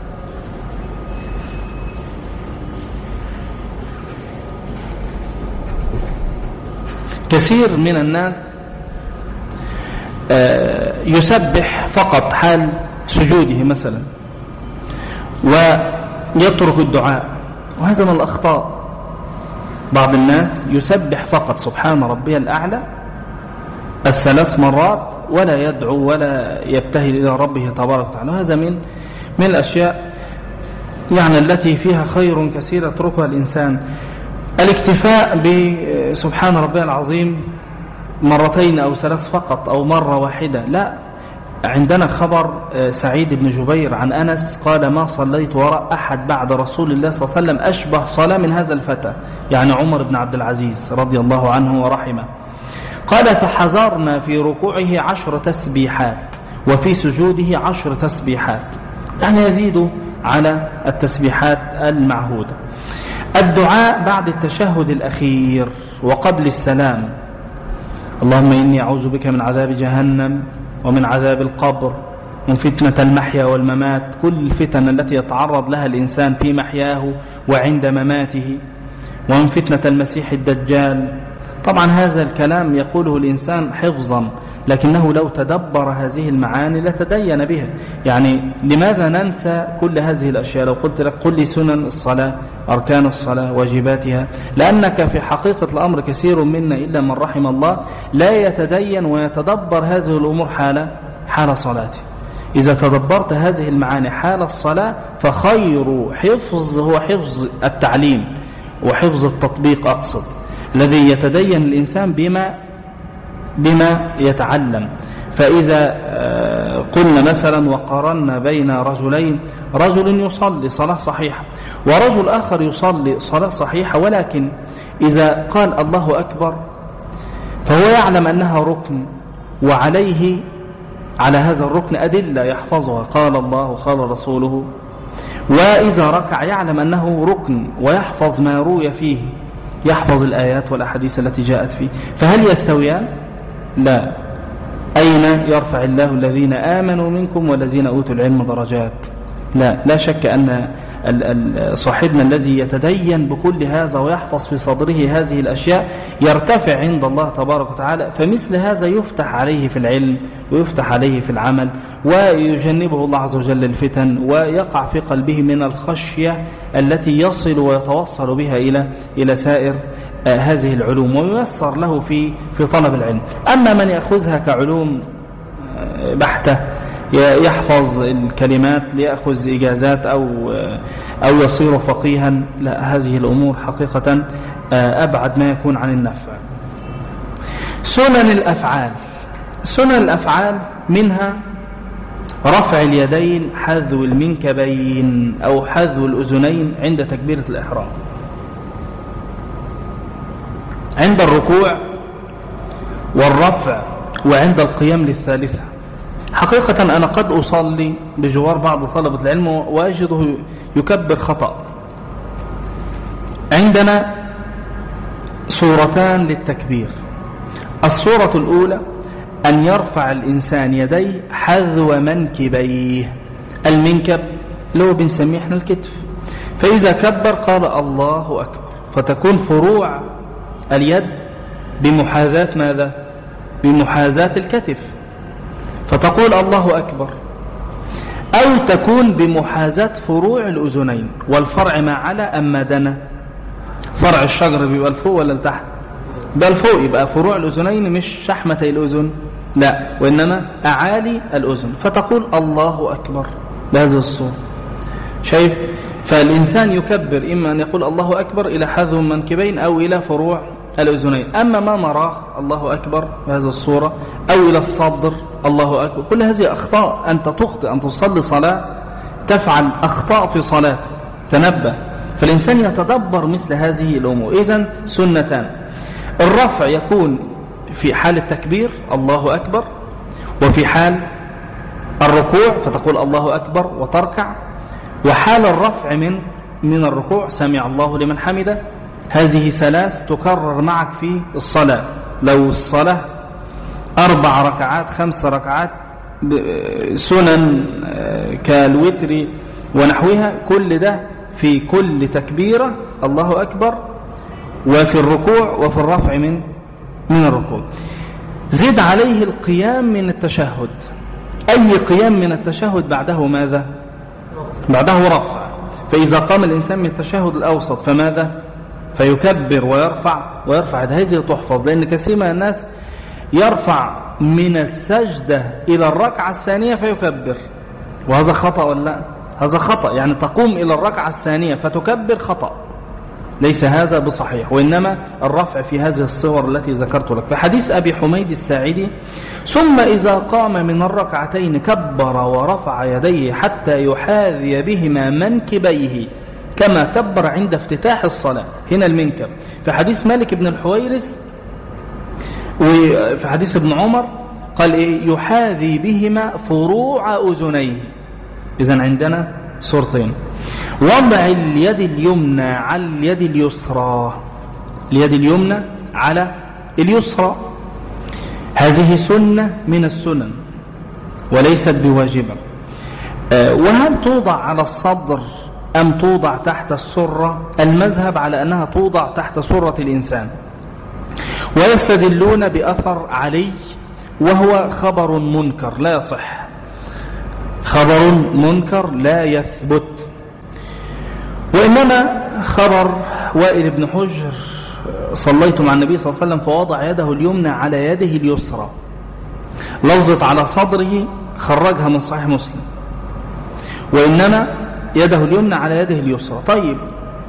S1: يسبح فقط حال سجوده مثلا ويترك الدعاء، وهذا من الأخطاء. بعض الناس يسبح فقط سبحان ربي الأعلى 3 مرات ولا يدعو ولا يبتهل إلى ربه تبارك وتعالى، وهذا من الأشياء يعني التي فيها خير كثير يتركها الإنسان. الاكتفاء بسبحان ربي العظيم 2 أو 3 فقط أو مرة واحدة، لا. عندنا خبر سعيد بن جبير عن أنس قال: ما صليت وراء أحد بعد رسول الله صلى الله عليه وسلم أشبه صلاة من هذا الفتى، يعني عمر بن عبد العزيز رضي الله عنه ورحمه. قال: فحذرنا في ركوعه 10 تسبيحات وفي سجوده 10 تسبيحات، يعني يزيد على التسبيحات المعهودة. الدعاء بعد التشهد الأخير وقبل السلام: اللهم إني أعوذ بك من عذاب جهنم ومن عذاب القبر ومن فتنة المحيا والممات، كل الفتن التي يتعرض لها الإنسان في محياه وعند مماته، ومن فتنة المسيح الدجال. طبعا هذا الكلام يقوله الإنسان حفظا، لكنه لو تدبر هذه المعاني لتدين بها. يعني لماذا ننسى كل هذه الأشياء؟ لو قلت لك قل لي سنن الصلاة، أركان الصلاة، واجباتها، لأنك في حقيقة الأمر كثير منا إلا من رحم الله لا يتدين ويتدبر هذه الأمور حال صلاته. إذا تدبرت هذه المعاني حال الصلاة فخير حفظ هو حفظ التعليم وحفظ التطبيق، أقصد الذي يتدين الإنسان بما يتعلم. فإذا قلنا مثلا وقارنا بين رجلين، رجل يصلي صلاة صحيحة ورجل آخر يصلي صلاة صحيحة، ولكن إذا قال الله أكبر فهو يعلم أنها ركن، وعليه على هذا الركن أدلة يحفظها، قال الله وقال رسوله، وإذا ركع يعلم أنه ركن ويحفظ ما روي فيه، يحفظ الآيات والأحاديث التي جاءت فيه. فهل يستويان؟ لا. أين يرفع الله الذين آمنوا منكم والذين أوتوا العلم درجات؟ لا شك أن صاحبنا الذي يتدين بكل هذا ويحفظ في صدره هذه الأشياء يرتفع عند الله تبارك وتعالى. فمثل هذا يفتح عليه في العلم ويفتح عليه في العمل، ويجنبه الله عز وجل الفتن، ويقع في قلبه من الخشية التي يصل ويتوصل بها إلى سائر هذه العلوم، وييسر له في طلب العلم. أما من يأخذها كعلوم بحتة، يحفظ الكلمات ليأخذ إجازات أو يصير فقيها، لا، هذه الأمور حقيقة أبعد ما يكون عن النفع. سنن الأفعال منها رفع اليدين حذو المنكبين أو حذو الأذنين عند تكبيرة الإحرام، عند الركوع والرفع، وعند القيام للثالثة. حقيقة أنا قد أصلي بجوار بعض طلبة العلم وأجده يكبر خطأ. عندنا صورتان للتكبير. الصورة الأولى أن يرفع الإنسان يديه حذو منكبيه. المنكب لو بنسميه احنا الكتف، فإذا كبر قال الله أكبر، فتكون فروع اليد بمحاذاة ماذا؟ بمحاذاة الكتف، فتقول الله أكبر. أو تكون بمحاذاة فروع الأذنين. والفرع ما على أما دنا، فرع الشجر بيبقى الفوق ولا التحت؟ ده الفوق، يبقى فروع الأذنين مش شحمتي الأذن، لا، وإنما أعالي الأذن، فتقول الله أكبر بهذه الصورة. شايف؟ فالإنسان يكبر إما أن يقول الله أكبر إلى حذو المنكبين أو إلى فروع الأذنين. أما ما نراه الله أكبر بهذه الصورة أو إلى الصدر الله أكبر، كل هذه أخطاء. أنت تخطئ أن تصلي صلاة، تفعل أخطاء في صلاته، تنبه. فالإنسان يتدبر مثل هذه الأمور. إذن سنتان: الرفع يكون في حال التكبير الله أكبر، وفي حال الركوع فتقول الله أكبر وتركع، وحال الرفع من الركوع سمع الله لمن حمده. هذه ثلاث تكرر معك في الصلاة. لو الصلاة 4 ركعات 5 ركعات سنن كالوتر ونحوها، كل ده في كل تكبيرة الله أكبر، وفي الركوع وفي الرفع من الركوع. زد عليه القيام من التشهد. أي قيام من التشهد بعده ماذا؟ بعده رفع. فإذا قام الإنسان من التشهد الأوسط فماذا؟ فيكبر ويرفع. هذه تحفظ، لأن كثير من الناس يرفع من السجدة إلى الركعة الثانية فيكبر، وهذا خطأ ولا لا؟ هذا خطأ. يعني تقوم إلى الركعة الثانية فتكبر، خطأ، ليس هذا بصحيح. وإنما الرفع في هذه الصور التي ذكرت لك. في حديث أبي حميد الساعدي: ثم إذا قام من الركعتين كبر ورفع يديه حتى يحاذي بهما منكبيه كما كبر عند افتتاح الصلاة. هنا المنكب. في حديث مالك بن الحويرث وفي حديث ابن عمر قال إيه؟ يحاذي بهما فروع أذنيه. إذن عندنا صورتين: وضع اليد اليمنى على اليد اليسرى. اليد اليمنى على اليسرى، هذه سنة من السنن وليست بواجبة. وهل توضع على الصدر أم توضع تحت السرة؟ المذهب على أنها توضع تحت سرة الإنسان، ويستدلون بأثر علي وهو خبر منكر لا يصح، خبر منكر لا يثبت. وإنما خبر وائل بن حجر: صليت مع النبي صلى الله عليه وسلم فوضع يده اليمنى على يده اليسرى. لفظة على صدره خرجها من صحيح مسلم، وإنما يده اليمنى على يده اليسرى. طيب،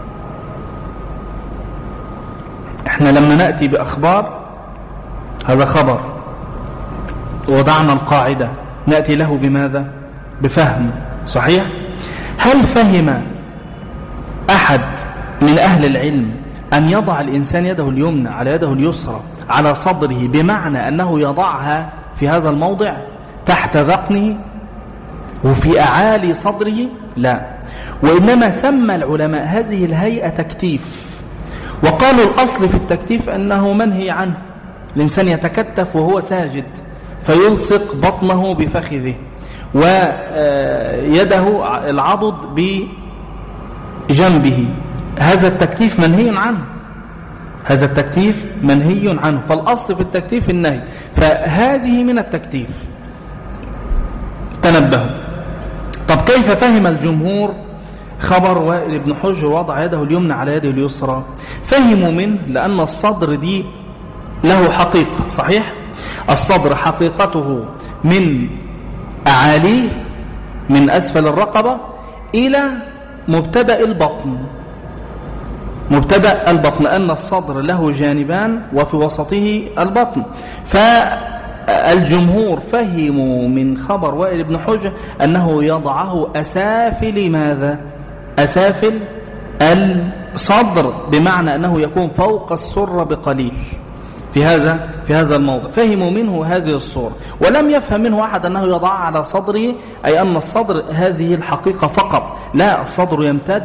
S1: احنا لما نأتي بأخبار، هذا خبر وضعنا القاعدة، نأتي له بماذا؟ بفهم صحيح. هل فهم أحد من أهل العلم أن يضع الإنسان يده اليمنى على يده اليسرى على صدره بمعنى أنه يضعها في هذا الموضع تحت ذقنه؟ وفي أعالي صدره لا، وإنما سمى العلماء هذه الهيئة تكتيف، وقالوا الأصل في التكتيف أنه منهي عنه. الإنسان يتكتف وهو ساجد فيلصق بطنه بفخذه ويده العضد بجنبه، هذا التكتيف منهي عنه، هذا التكتيف منهي عنه، فالأصل في التكتيف النهي، فهذه من التكتيف. تنبهوا. طب كيف فهم الجمهور خبر وائل بن حجر وضع يده اليمنى على يده اليسرى؟ فهموا منه لأن الصدر دي له حقيقة، صحيح؟ الصدر حقيقته من أعاليه من أسفل الرقبة إلى مبتدأ البطن، مبتدأ البطن، لأن الصدر له جانبان وفي وسطه البطن. فالجمهور فهموا من خبر وائل بن حجر أنه يضعه أسافل ماذا؟ أسافل الصدر، بمعنى أنه يكون فوق السرة بقليل في هذا الموضع. فهموا منه هذه الصورة، ولم يفهم منه أحد أنه يضع على صدره، أي أن الصدر هذه الحقيقة فقط، لا، الصدر يمتد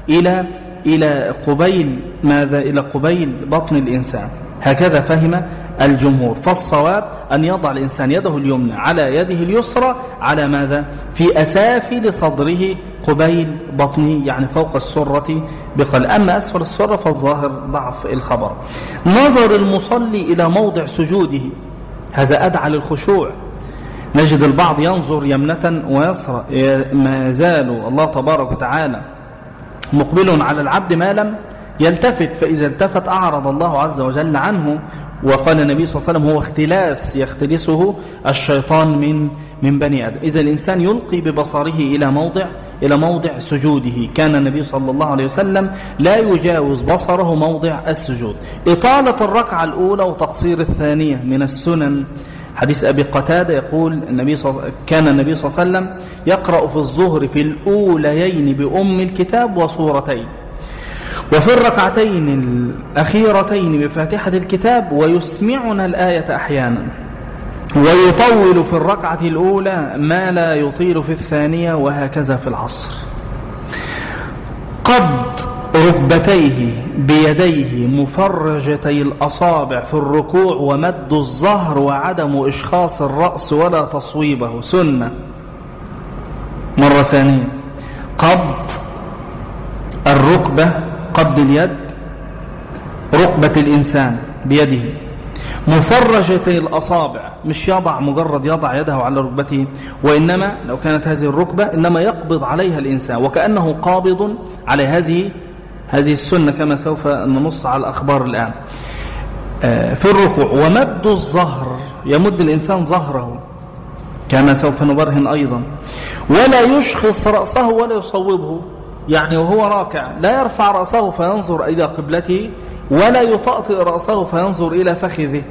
S1: إلى قبيل ماذا؟ إلى قبيل بطن الإنسان. هكذا فهم الجمهور. فالصواب أن يضع الإنسان يده اليمنى على يده اليسرى على ماذا؟ في أسافل صدره قبيل بطنه، يعني فوق السرة بقليل. أما أسفل السرة فالظاهر ضعف الخبر. نظر المصلي إلى موضع سجوده، هذا أدعى للخشوع. نجد البعض ينظر يمنة ويسرى، ما زال الله تبارك وتعالى مقبل على العبد ما لم يلتفت، فإذا التفت أعرض الله عز وجل عنه. وقال النبي صلى الله عليه وسلم هو اختلاس يختلسه الشيطان من بني آدم. إذا الإنسان يلقي ببصره إلى موضع سجوده. كان النبي صلى الله عليه وسلم لا يجاوز بصره موضع السجود. إطالة الركعة الأولى وتقصير الثانية من السنن. حديث أبي قتادة يقول كان النبي صلى الله عليه وسلم يقرأ في الظهر في الأوليين بأم الكتاب وسورتين، وفي الركعتين الأخيرتين بفاتحة الكتاب، ويسمعنا الآية أحيانا، ويطول في الركعة الأولى ما لا يطيل في الثانية، وهكذا في العصر. قبض ركبتيه بيديه مفرجتي الأصابع في الركوع، ومد الظهر، وعدم إشخاص الرأس ولا تصويبه، سنة. مرة ثانية، قبض الركبة، قبض اليد، ركبة الإنسان بيده مفرجتي الأصابع، مش مجرد يضع يده على ركبته، وإنما لو كانت هذه الركبة إنما يقبض عليها الإنسان وكأنه قابض على هذه السنة، كما سوف ننص على الأخبار الآن. في الركوع، ومد الظهر، يمد الإنسان ظهره كما سوف نبرهن أيضا، ولا يشخص رأسه ولا يصوبه، يعني وهو راكع لا يرفع رأسه فينظر إلى قبلته، ولا يطأطئ رأسه فينظر إلى فخذه.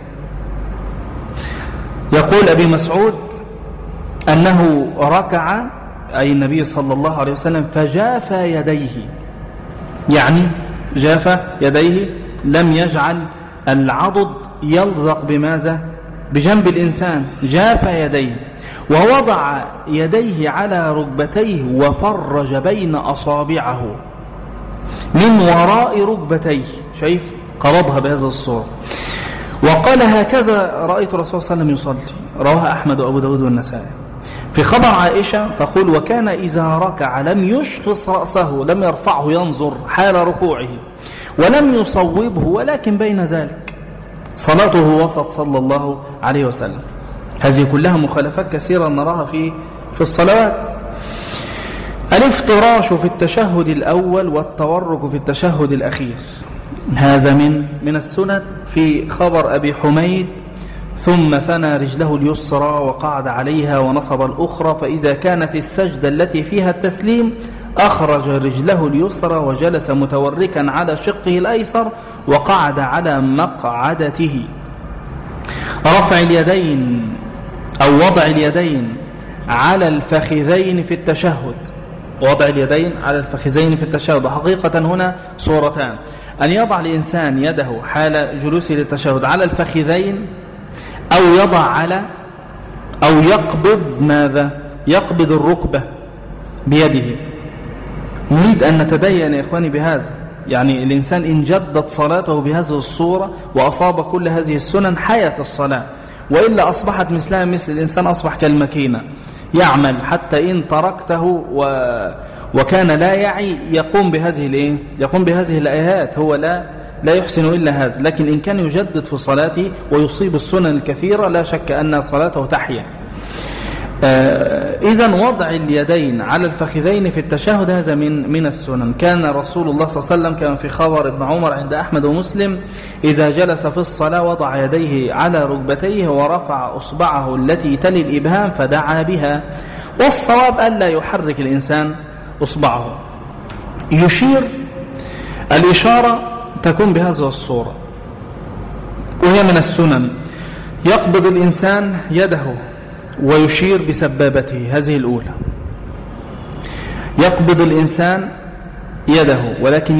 S1: يقول أبي مسعود أنه ركع، أي النبي صلى الله عليه وسلم، فجاف يديه، يعني جاف يديه، لم يجعل العضد يلزق بماذا؟ بجنب الإنسان، جاف يديه، ووضع يديه على ركبتيه، وفرج بين أصابعه من وراء ركبتيه، شايف؟ قرضها بهذا الصورة. وقال هكذا رأيت الرسول صلى الله عليه وسلم يصلي، رواه أحمد وأبو داود والنسائي. في خبر عائشة تقول وكان إذا ركع لم يشخص رأسه، لم يرفعه ينظر حال ركوعه، ولم يصوبه، ولكن بين ذلك صلاته وسط صلى الله عليه وسلم. هذه كلها مخالفات كثيرة نراها في الصلوات. الافتراش في التشهد الأول والتورك في التشهد الأخير، هذا من السنن. في خبر أبي حميد ثم ثنى رجله اليسرى وقعد عليها ونصب الأخرى، فإذا كانت السجدة التي فيها التسليم أخرج رجله اليسرى وجلس متوركا على شقه الأيسر وقعد على مقعدته. رفع اليدين أو وضع اليدين على الفخذين في التشهد، وضع اليدين على الفخذين في التشهد. حقيقة هنا صورتان: أن يضع الإنسان يده حال جلوسه للتشهد على الفخذين، أو يضع أو يقبض ماذا؟ يقبض الركبة بيده. نريد أن نتدين يا إخواني بهذا، يعني الإنسان إن جدد صلاته بهذه الصورة وأصاب كل هذه السنن حياة الصلاة، وإلا أصبحت مثلها مثل الإنسان، أصبح كالماكينة يعمل حتى إن تركته وكان لا يعي يقوم بهذه الآيات، هو لا يحسن إلا هذا. لكن إن كان يجدد في صلاته ويصيب السنن الكثيرة لا شك أن صلاته تحيا. إذن وضع اليدين على الفخذين في التشهد هذا من السنن. كان رسول الله صلى الله عليه وسلم كان في خبر ابن عمر عند أحمد ومسلم إذا جلس في الصلاة وضع يديه على ركبتيه ورفع أصبعه التي تلي الإبهام فدعا بها. والصواب ألا يحرك الإنسان أصبعه، يشير. الإشارة تكون بهذه الصورة وهي من السنن. يقبض الإنسان يده ويشير بسبابته، هذه الأولى. يقبض الإنسان يده ولكن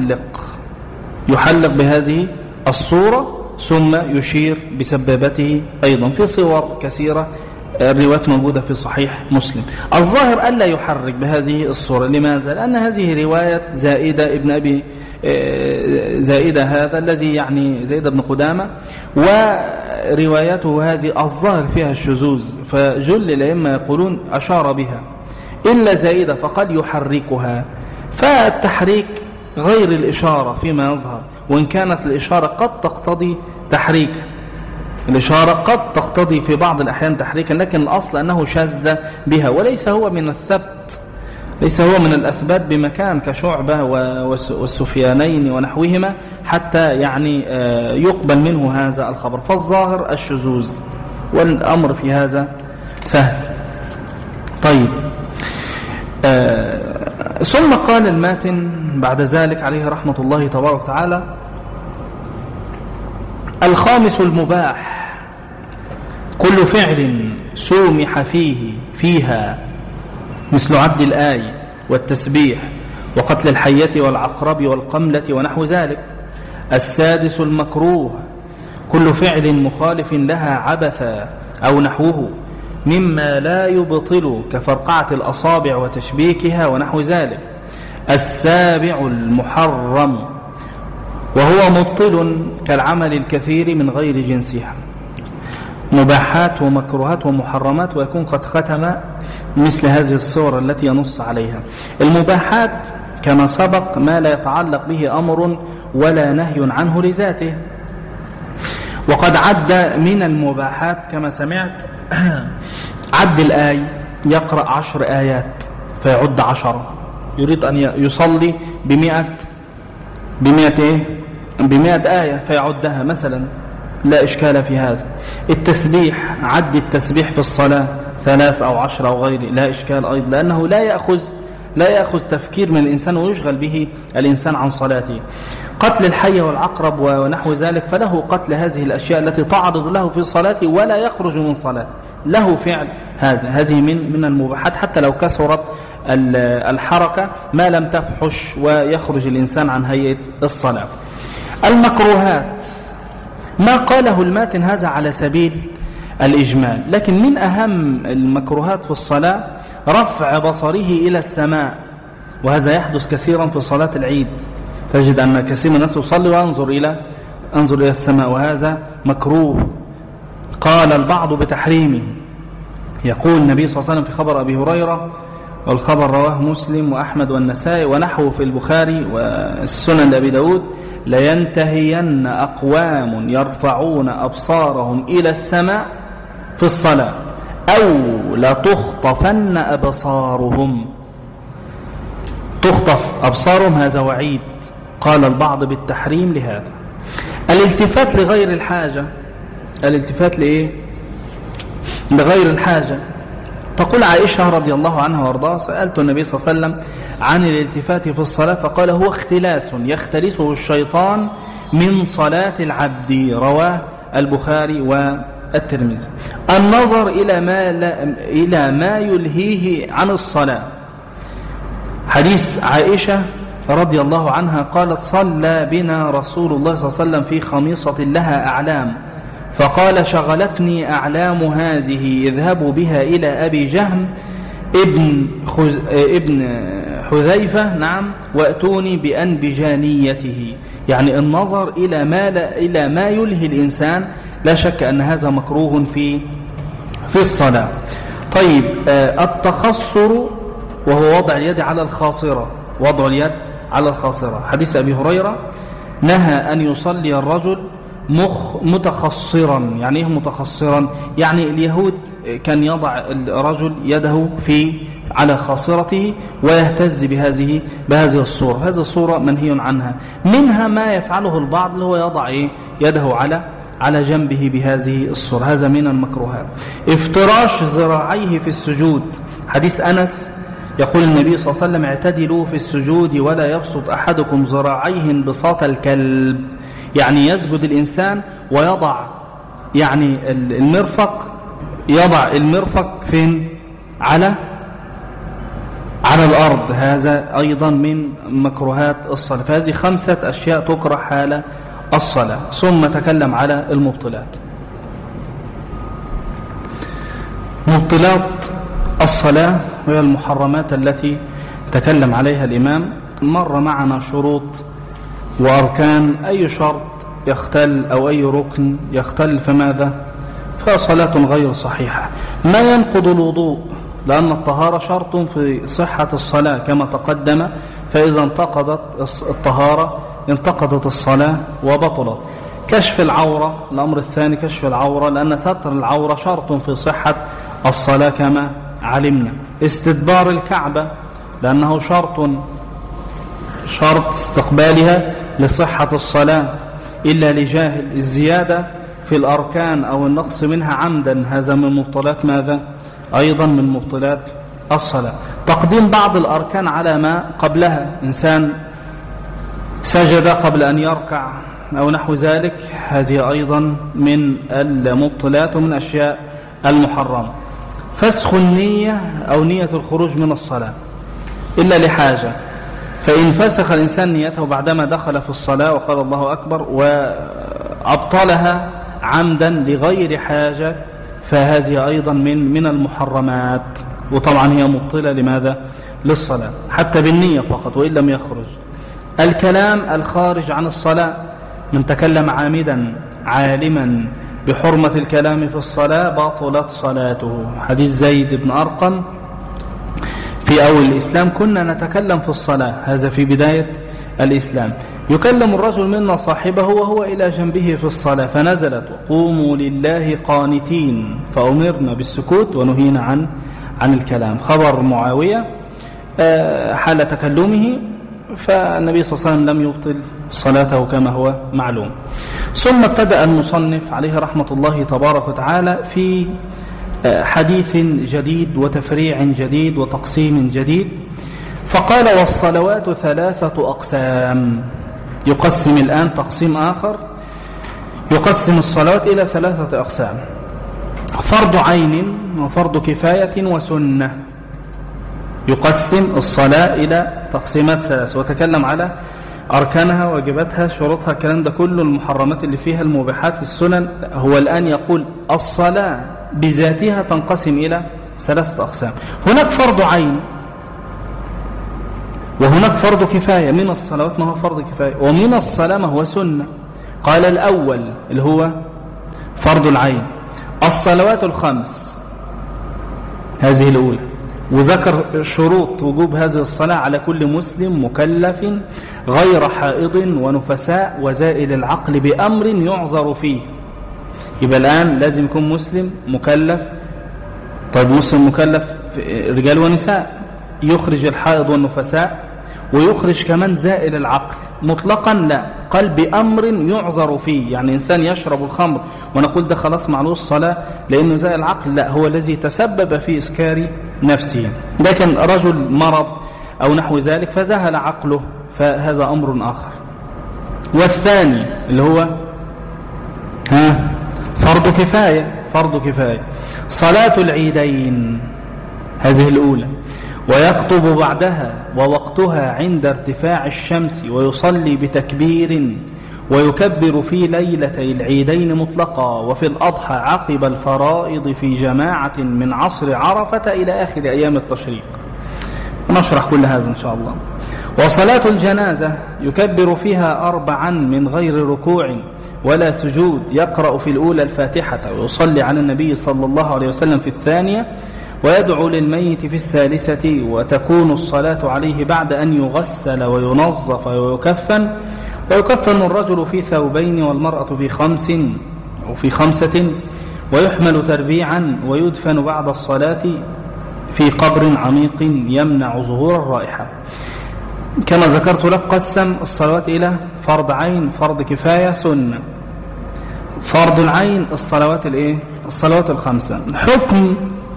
S1: يحلق بهذه الصورة ثم يشير بسبابته أيضا، في صور كثيرة، الروايات موجودة في صحيح مسلم. الظاهر ألا يحرك بهذه الصورة. لماذا؟ لأن هذه رواية زائدة ابن أبي زائدة هذا الذي يعني زائدة بن قدامة، وروايته هذه الظاهر فيها الشذوذ، فجل الأئمة يقولون أشار بها إلا زائدة فقد يحركها. فالتحريك غير الإشارة فيما يظهر، وإن كانت الإشارة قد تقتضي تحريكا، الإشارة قد تقتضي في بعض الأحيان تحريكا، لكن الأصل أنه شذ بها، وليس هو من الثبت، ليس هو من الأثبات بمكان كشعبة والسفيانين ونحوهما حتى يعني يقبل منه هذا الخبر. فالظاهر الشذوذ، والأمر في هذا سهل. طيب، ثم قال الماتن بعد ذلك عليه رحمة الله تبارك وتعالى: الخامس المباح كل فعل سومح فيها مثل عد الآي والتسبيح وقتل الحية والعقرب والقملة ونحو ذلك. السادس المكروه كل فعل مخالف لها عبثا أو نحوه مما لا يبطل كفرقعة الأصابع وتشبيكها ونحو ذلك. السابع المحرم وهو مبطل كالعمل الكثير من غير جنسها. مباحات ومكروهات ومحرمات، ويكون قد ختم مثل هذه الصور التي ينص عليها. المباحات كما سبق ما لا يتعلق به أمر ولا نهي عنه لذاته، وقد عد من المباحات كما سمعت عد الآي، يقرأ 10 آيات فيعد 10، يريد أن يصلي ب100 آية فيعدها مثلا، لا إشكال في هذا. التسبيح، عد التسبيح في الصلاة 3 أو 10 أو غيره، لا إشكال أيضا، لأنه لا يأخذ تفكير من الإنسان ويشغل به الإنسان عن صلاته. قتل الحية والعقرب ونحو ذلك، فله قتل هذه الأشياء التي تعرض له في صلاته ولا يخرج من صلاة، له فعل هذه من المباحات، حتى لو كثرت الحركة ما لم تفحش ويخرج الإنسان عن هيئة الصلاة. المكروهات ما قاله الماتن هذا على سبيل الإجمال، لكن من أهم المكروهات في الصلاة رفع بصره إلى السماء، وهذا يحدث كثيرا في صلاة العيد، تجد أن كثير من الناس يصلي وينظر إلى السماء، وهذا مكروه. قال البعض بتحريمه. يقول النبي صلى الله عليه وسلم في خبر أبي هريرة، والخبر رواه مسلم وأحمد والنسائي ونحوه في البخاري والسنن لأبي داود: لينتهين أقوام يرفعون أبصارهم إلى السماء في الصلاة أو لتخطفن أبصارهم. تخطف أبصارهم، هذا وعيد. قال البعض بالتحريم لهذا. الالتفات لغير الحاجة، الالتفات لغير الحاجة. تقول عائشة رضي الله عنها وارضاها: سألت النبي صلى الله عليه وسلم عن الالتفات في الصلاة فقال: هو اختلاس يختلسه الشيطان من صلاة العبد. رواه البخاري والترمذي. النظر إلى ما يلهيه عن الصلاة. حديث عائشة رضي الله عنها قالت: صلى بنا رسول الله صلى الله عليه وسلم في خميصة لها أعلام فقال شغلتني أعلام هذه، اذهبوا بها إلى أبي جهم ابن حذيفة، نعم، وأتوني بأنبجانيته. يعني النظر إلى ما يلهي الإنسان، لا شك أن هذا مكروه في الصلاة. طيب، التخصر وهو وضع اليد على الخاصرة، وضع اليد على الخاصرة. حديث أبي هريرة نهى أن يصلي الرجل متخصرا. يعني ايه متخصرا؟ يعني اليهود كان يضع الرجل يده على خاصرته ويهتز بهذه الصورة. هذه الصورة منهي عنها. منها ما يفعله البعض اللي هو يضع يده على جنبه بهذه الصورة، هذا من المكروهات. افتراش ذراعيه في السجود. حديث أنس يقول النبي صلى الله عليه وسلم اعتدلوا في السجود ولا يبسط أحدكم ذراعيه انبساط الكلب. يعني يسجد الإنسان ويضع يعني المرفق فين؟ على الأرض. هذا أيضا من مكروهات الصلاة. فهذه 5 أشياء تكره حال الصلاة. ثم تكلم على المبطلات. مبطلات الصلاة وهي المحرمات التي تكلم عليها الإمام. مر معنا شروط وأركان. أي شرط يختل أو أي ركن يختل فماذا؟ فصلاة غير صحيحة. ما ينقض الوضوء، لأن الطهارة شرط في صحة الصلاة كما تقدم، فإذا انتقضت الطهارة انتقضت الصلاة وبطلت. كشف العورة، الأمر الثاني كشف العورة، لأن ستر العورة شرط في صحة الصلاة كما علمنا. استدبار الكعبة، لأنه شرط استقبالها لصحة الصلاة إلا لجاهل. الزيادة في الأركان أو النقص منها عمدا، هذا من مبطلات ماذا؟ أيضا من مبطلات الصلاة. تقديم بعض الأركان على ما قبلها، إنسان سجد قبل أن يركع أو نحو ذلك، هذه أيضا من المبطلات ومن أشياء المحرمة. فسخ النية أو نية الخروج من الصلاة إلا لحاجة، فإن فسخ الإنسان نيته بعدما دخل في الصلاة وقال الله أكبر وأبطلها عمدا لغير حاجة، فهذه أيضا من المحرمات. وطبعا هي مبطلة لماذا؟ للصلاة، حتى بالنية فقط وإن لم يخرج. الكلام الخارج عن الصلاة، من تكلم عامدا عالما بحرمة الكلام في الصلاة بطلت صلاته. حديث زيد بن أرقم في أول الإسلام كنا نتكلم في الصلاة، هذا في بداية الإسلام. يكلم الرجل منا صاحبه وهو إلى جنبه في الصلاة، فنزلت وقوموا لله قانتين، فأمرنا بالسكوت ونهينا عن الكلام. خبر معاوية حال تكلمه، فالنبي صلى الله عليه وسلم لم يبطل صلاته كما هو معلوم. ثم ابتدأ المصنف عليه رحمة الله تبارك وتعالى في حديث جديد وتفريع جديد وتقسيم جديد، فقال والصلوات 3 أقسام. يقسم الآن تقسيم آخر، يقسم الصلوات إلى 3 أقسام: فرض عين وفرض كفاية وسنة. يقسم الصلاة إلى تقسيمات 3، وتكلم على أركانها واجباتها شروطها، الكلام ده كله، المحرمات اللي فيها، المباحات، السنن. هو الآن يقول الصلاة بذاتها تنقسم إلى 3 أقسام. هناك فرض عين وهناك فرض كفاية. من الصلوات ما هو فرض كفاية، ومن الصلاة ما هو سنة. قال الأول اللي هو فرض العين الصلوات 5، هذه الأولى، وذكر شروط وجوب هذه الصلاة على كل مسلم مكلف غير حائض ونفساء وزائل العقل بأمر يعذر فيه. يبقى الآن لازم يكون مسلم مكلف. طيب مسلم مكلف رجال ونساء، يخرج الحائض والنفساء ويخرج كمان زائل العقل مطلقا؟ لا، قال بأمر يعذر فيه. يعني إنسان يشرب الخمر ونقول ده خلاص معلوش صلاة لأنه زائل العقل؟ لا، هو الذي تسبب في إسكار نفسه. لكن رجل مرض أو نحو ذلك فذهل عقله، فهذا أمر آخر. والثاني اللي هو فرض كفاية صلاة العيدين، هذه الأولى، ويخطب بعدها ووقتها عند ارتفاع الشمس ويصلي بتكبير ويكبر في ليلتي العيدين مطلقا، وفي الأضحى عقب الفرائض في جماعة من عصر عرفة إلى آخر أيام التشريق. نشرح كل هذا إن شاء الله. وصلاة الجنازة يكبر فيها 4 من غير ركوع ولا سجود، يقرأ في الأولى الفاتحة ويصلي على النبي صلى الله عليه وسلم في الثانية، ويدعو للميت في الثالثة، وتكون الصلاة عليه بعد أن يغسل وينظف ويكفن الرجل في 2 والمرأة في 5 أو في 5، ويحمل تربيعا ويدفن بعد الصلاة في قبر عميق يمنع ظهور الرائحة. كما ذكرت لك قسم الصلوات إلى فرض عين، فرض كفاية، سنة. فرض العين الصلوات ال5. حكم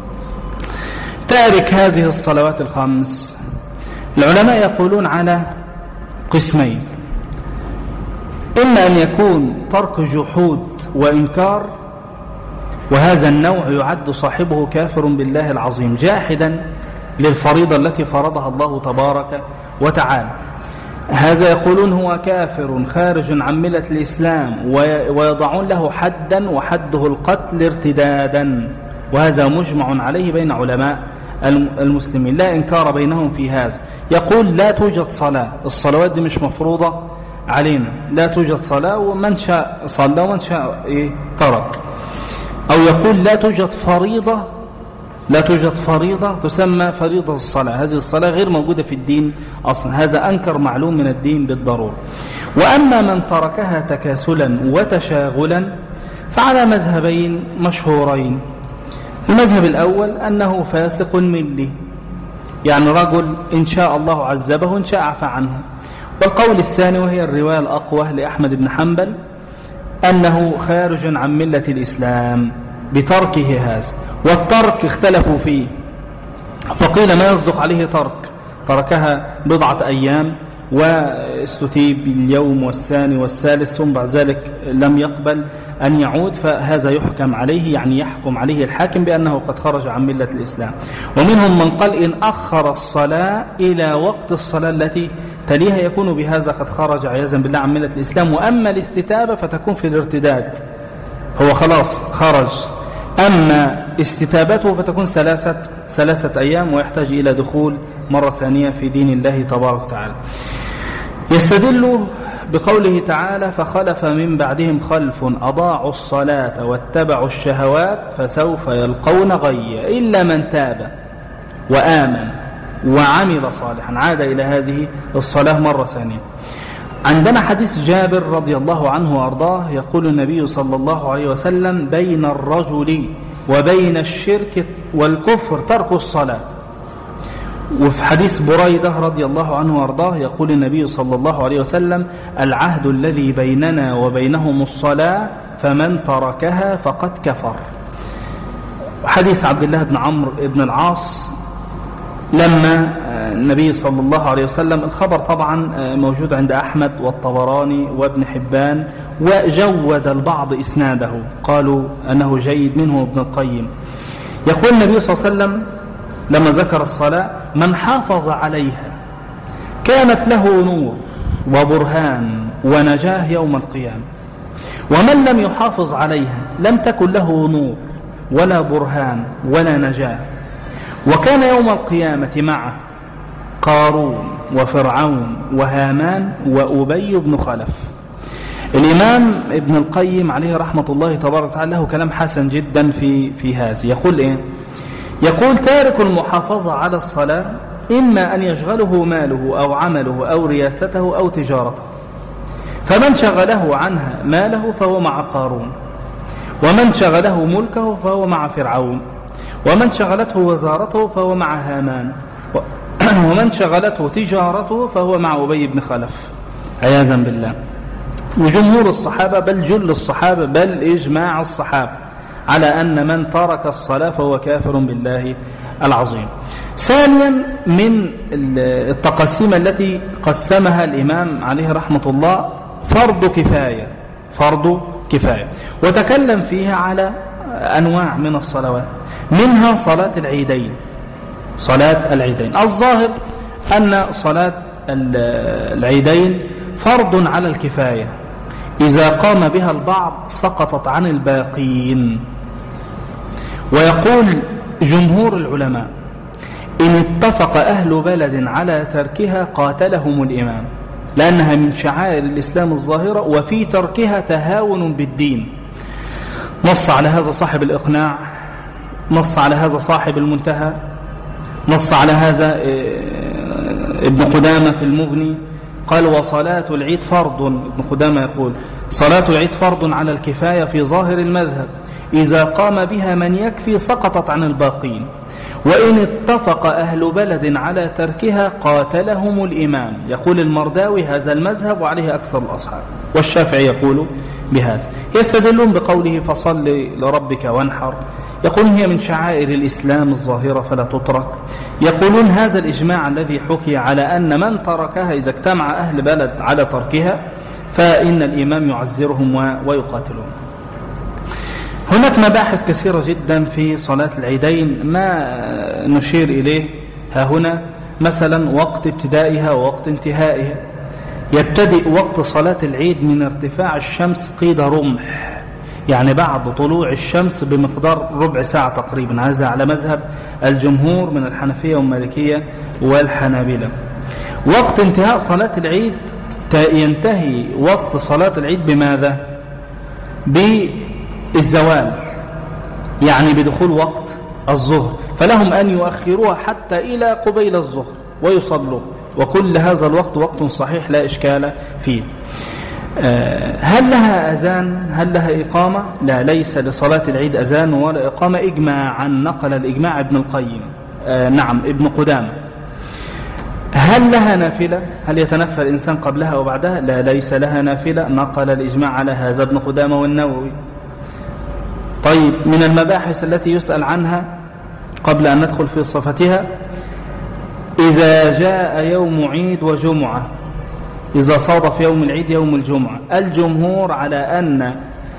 S1: تارك هذه الصلوات ال5، العلماء يقولون على قسمين: إما أن يكون ترك جحود وإنكار، وهذا النوع يعد صاحبه كافر بالله العظيم جاحدا للفريضة التي فرضها الله تبارك وتعالى. هذا يقولون هو كافر خارج عن ملة الإسلام، ويضعون له حدا وحده القتل ارتدادا، وهذا مجمع عليه بين علماء المسلمين، لا إنكار بينهم في هذا. يقول لا توجد صلاة، الصلوات دي مش مفروضة علينا، لا توجد صلاة، ومن شاء صلى ومن شاء ترك. أو يقول لا توجد فريضة تسمى فريضة الصلاة، هذه الصلاة غير موجودة في الدين أصلا، هذا أنكر معلوم من الدين بالضرورة. وأما من تركها تكاسلا وتشاغلا فعلى مذهبين مشهورين. المذهب الأول أنه فاسق ملي، يعني رجل إن شاء الله عذبه إن شاء عفى عنه. والقول الثاني وهي الرواية الأقوى لأحمد بن حنبل أنه خارج عن ملة الإسلام بتركه هذا. والترك اختلفوا فيه، فقيل ما يصدق عليه تركها بضعة أيام واستتيب اليوم والثاني والثالث، ثم بعد ذلك لم يقبل أن يعود، فهذا يحكم عليه، يعني يحكم عليه الحاكم بأنه قد خرج عن ملة الإسلام. ومنهم من قال إن أخر الصلاة إلى وقت الصلاة التي تليها يكون بهذا قد خرج عياذا بالله عن ملة الإسلام. وأما الاستتابة فتكون في الارتداد، هو خلاص خرج. أما استتابته فتكون 3 أيام، ويحتاج إلى دخول مرة ثانية في دين الله تبارك وتعالى. يستدل بقوله تعالى فخلف من بعدهم خلف أضاعوا الصلاة واتبعوا الشهوات فسوف يلقون غيا إلا من تاب وآمن وعمل صالحا عاد إلى هذه الصلاة مرة ثانية. عندنا حديث جابر رضي الله عنه وأرضاه، يقول النبي صلى الله عليه وسلم بين الرجل وبين الشرك والكفر ترك الصلاة. وفي حديث بريدة رضي الله عنه وأرضاه يقول النبي صلى الله عليه وسلم العهد الذي بيننا وبينهم الصلاة فمن تركها فقد كفر. حديث عبد الله بن عمرو بن العاص لما النبي صلى الله عليه وسلم، الخبر طبعا موجود عند أحمد والطبراني وابن حبان، وجود البعض إسناده، قالوا أنه جيد، منه ابن القيم. يقول النبي صلى الله عليه وسلم لما ذكر الصلاة من حافظ عليها كانت له نور وبرهان ونجاة يوم القيامة، ومن لم يحافظ عليها لم تكن له نور ولا برهان ولا نجاة. وكان يوم القيامة معه قارون وفرعون وهامان وأبي بن خلف. الإمام ابن القيم عليه رحمة الله تبارك وتعالى له كلام حسن جدا في هذا. يقول إيه؟ يقول تارك المحافظة على الصلاة إما أن يشغله ماله أو عمله أو رياسته أو تجارته، فمن شغله عنها ماله فهو مع قارون، ومن شغله ملكه فهو مع فرعون، ومن شغلته وزارته فهو مع هامان، ومن شغلته تجارته فهو مع أبي بن خلف عياذا بالله. وجمهور الصحابة بل جل الصحابة بل إجماع الصحابة على أن من ترك الصلاة فهو كافر بالله العظيم. ثانيا من التقسيم التي قسمها الإمام عليه رحمة الله فرض كفاية، وتكلم فيها على أنواع من الصلوات، منها صلاة العيدين. الظاهر أن صلاة العيدين فرض على الكفاية، إذا قام بها البعض سقطت عن الباقين. ويقول جمهور العلماء إن اتفق أهل بلد على تركها قاتلهم الإمام، لأنها من شعائر الإسلام الظاهرة، وفي تركها تهاون بالدين. نص على هذا صاحب الإقناع، نص على هذا صاحب المنتهى، نص على هذا ابن قدامة في المغني، قال وصلاة العيد فرض. ابن قدامة يقول صلاة العيد فرض على الكفاية في ظاهر المذهب، إذا قام بها من يكفي سقطت عن الباقين، وإن اتفق أهل بلد على تركها قاتلهم الإمام. يقول المرداوي هذا المذهب وعليه أكثر الأصحاب، والشافعي يقول بهذا. يستدلون بقوله فصل لربك وانحر، يقولون هي من شعائر الإسلام الظاهرة فلا تترك. يقولون هذا الإجماع الذي حكي على أن من تركها إذا اجتمع أهل بلد على تركها فإن الإمام يعزرهم ويقاتلهم. هناك مباحث كثيرة جدا في صلاة العيدين ما نشير إليه ها هنا، مثلا وقت ابتدائها ووقت انتهائها. يبتدئ وقت صلاة العيد من ارتفاع الشمس قيد رمح، يعني بعد طلوع الشمس بمقدار ربع ساعة تقريبا. هذا على مذهب الجمهور من الحنفية والمالكية والحنابلة. وقت انتهاء صلاة العيد ينتهي وقت صلاة العيد بماذا؟ بالزوال، يعني بدخول وقت الظهر، فلهم أن يؤخروها حتى إلى قبيل الظهر ويصلوا، وكل هذا الوقت وقت صحيح لا إشكال فيه. هل لها أذان؟ هل لها إقامة؟ لا، ليس لصلاة العيد أذان ولا إقامة إجماعا. نقل الإجماع ابن القيم، نعم ابن قدامة. هل لها نافلة؟ هل يتنفل الإنسان قبلها أو بعدها؟ لا، ليس لها نافلة. نقل الإجماع على هذا ابن قدامة والنووي. طيب، من المباحث التي يسأل عنها قبل أن ندخل في صفتها، إذا جاء يوم عيد وجمعة، إذا صادف يوم العيد يوم الجمعة، الجمهور على أن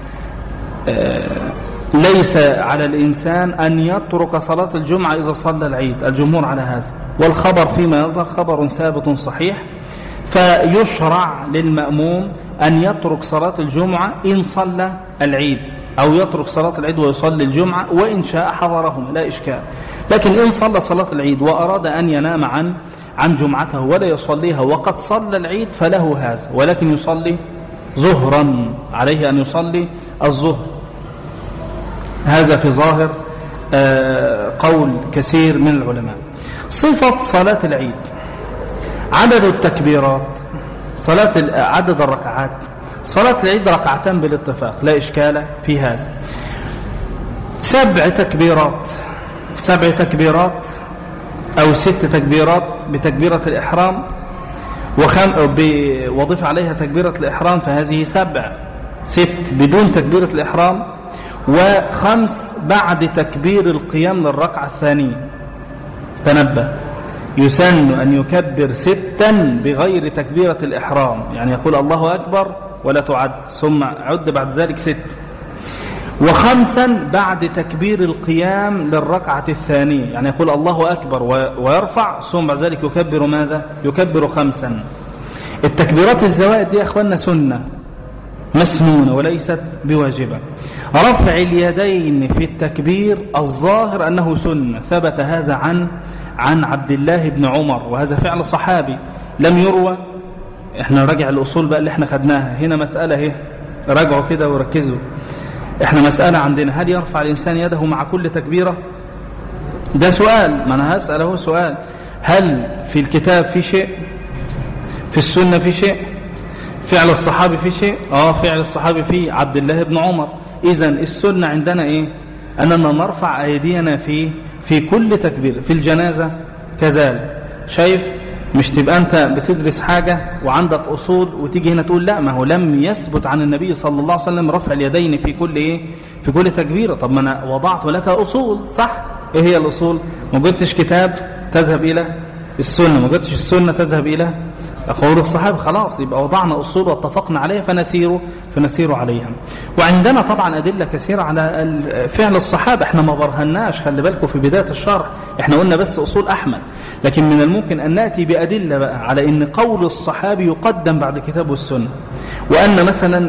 S1: ليس على الإنسان أن يترك صلاة الجمعة إذا صلى العيد، الجمهور على هذا. والخبر فيما يظهر خبر ثابت صحيح، فيشرع للمأموم أن يترك صلاة الجمعة إن صلى العيد، أو يترك صلاة العيد ويصلي الجمعة، وإن شاء حضرهم لا إشكال. لكن إن صلى صلاة العيد وأراد أن ينام عن جمعته ولا يصليها وقد صلى العيد فله هذا، ولكن يصلي ظهرا، عليه أن يصلي الظهر. هذا في ظاهر قول كثير من العلماء. صفة صلاة العيد، عدد التكبيرات، عدد الركعات. صلاة العيد ركعتان بالاتفاق لا إشكال في هذا. 7 تكبيرات أو 6 تكبيرات بتكبيرة الإحرام، وضيف عليها تكبيرة الإحرام، فهذه 6 بدون تكبيرة الإحرام، و5 بعد تكبير القيام للركعة الثانية. تنبه، يسن أن يكبر 6 بغير تكبيرة الإحرام، يعني يقول الله أكبر ولا تعد، ثم عد بعد ذلك 6، و5 بعد تكبير القيام للركعة الثانية، يعني يقول الله أكبر ويرفع، ثم بعد ذلك يكبر ماذا؟ يكبر 5. التكبيرات الزوائد دي يا أخوانا سنة مسنونة وليست بواجبة. رفع اليدين في التكبير الظاهر أنه سنة، ثبت هذا عن عبد الله بن عمر، وهذا فعل صحابي لم يروى. احنا راجع الأصول بقى اللي احنا خدناها هنا، مسألة اهي، راجعوا كده وركزوا. احنا مسألة عندنا، هل يرفع الإنسان يده مع كل تكبيرة؟ ده سؤال، ما أنا هسأله سؤال. هل في الكتاب في شيء؟ في السنة في شيء؟ فعل الصحابي في شيء؟ فعل الصحابي في عبد الله بن عمر. إذن السنة عندنا إيه؟ أننا نرفع أيدينا في كل تكبير. في الجنازة كذلك. شايف؟ مش تبقى أنت بتدرس حاجة وعندك أصول وتيجي هنا تقول لا، ما هو لم يثبت عن النبي صلى الله عليه وسلم رفع اليدين في كل إيه؟ في كل تكبيرة. طب ما أنا وضعت لك أصول، صح؟ إيه هي الأصول؟ ما قلتش كتاب تذهب إلى السنة، ما قلتش السنة تذهب إلى أقول الصحابة، خلاص يبقى وضعنا أصول واتفقنا عليها فنسير عليها. وعندنا طبعا أدلة كثيرة على فعل الصحابة، احنا ما برهناش، خلي بالكم في بداية الشرح احنا قلنا بس أصول أحمد، لكن من الممكن أن نأتي بأدلة بقى على أن قول الصحابي يقدم بعد كتاب والسنة. وأن مثلا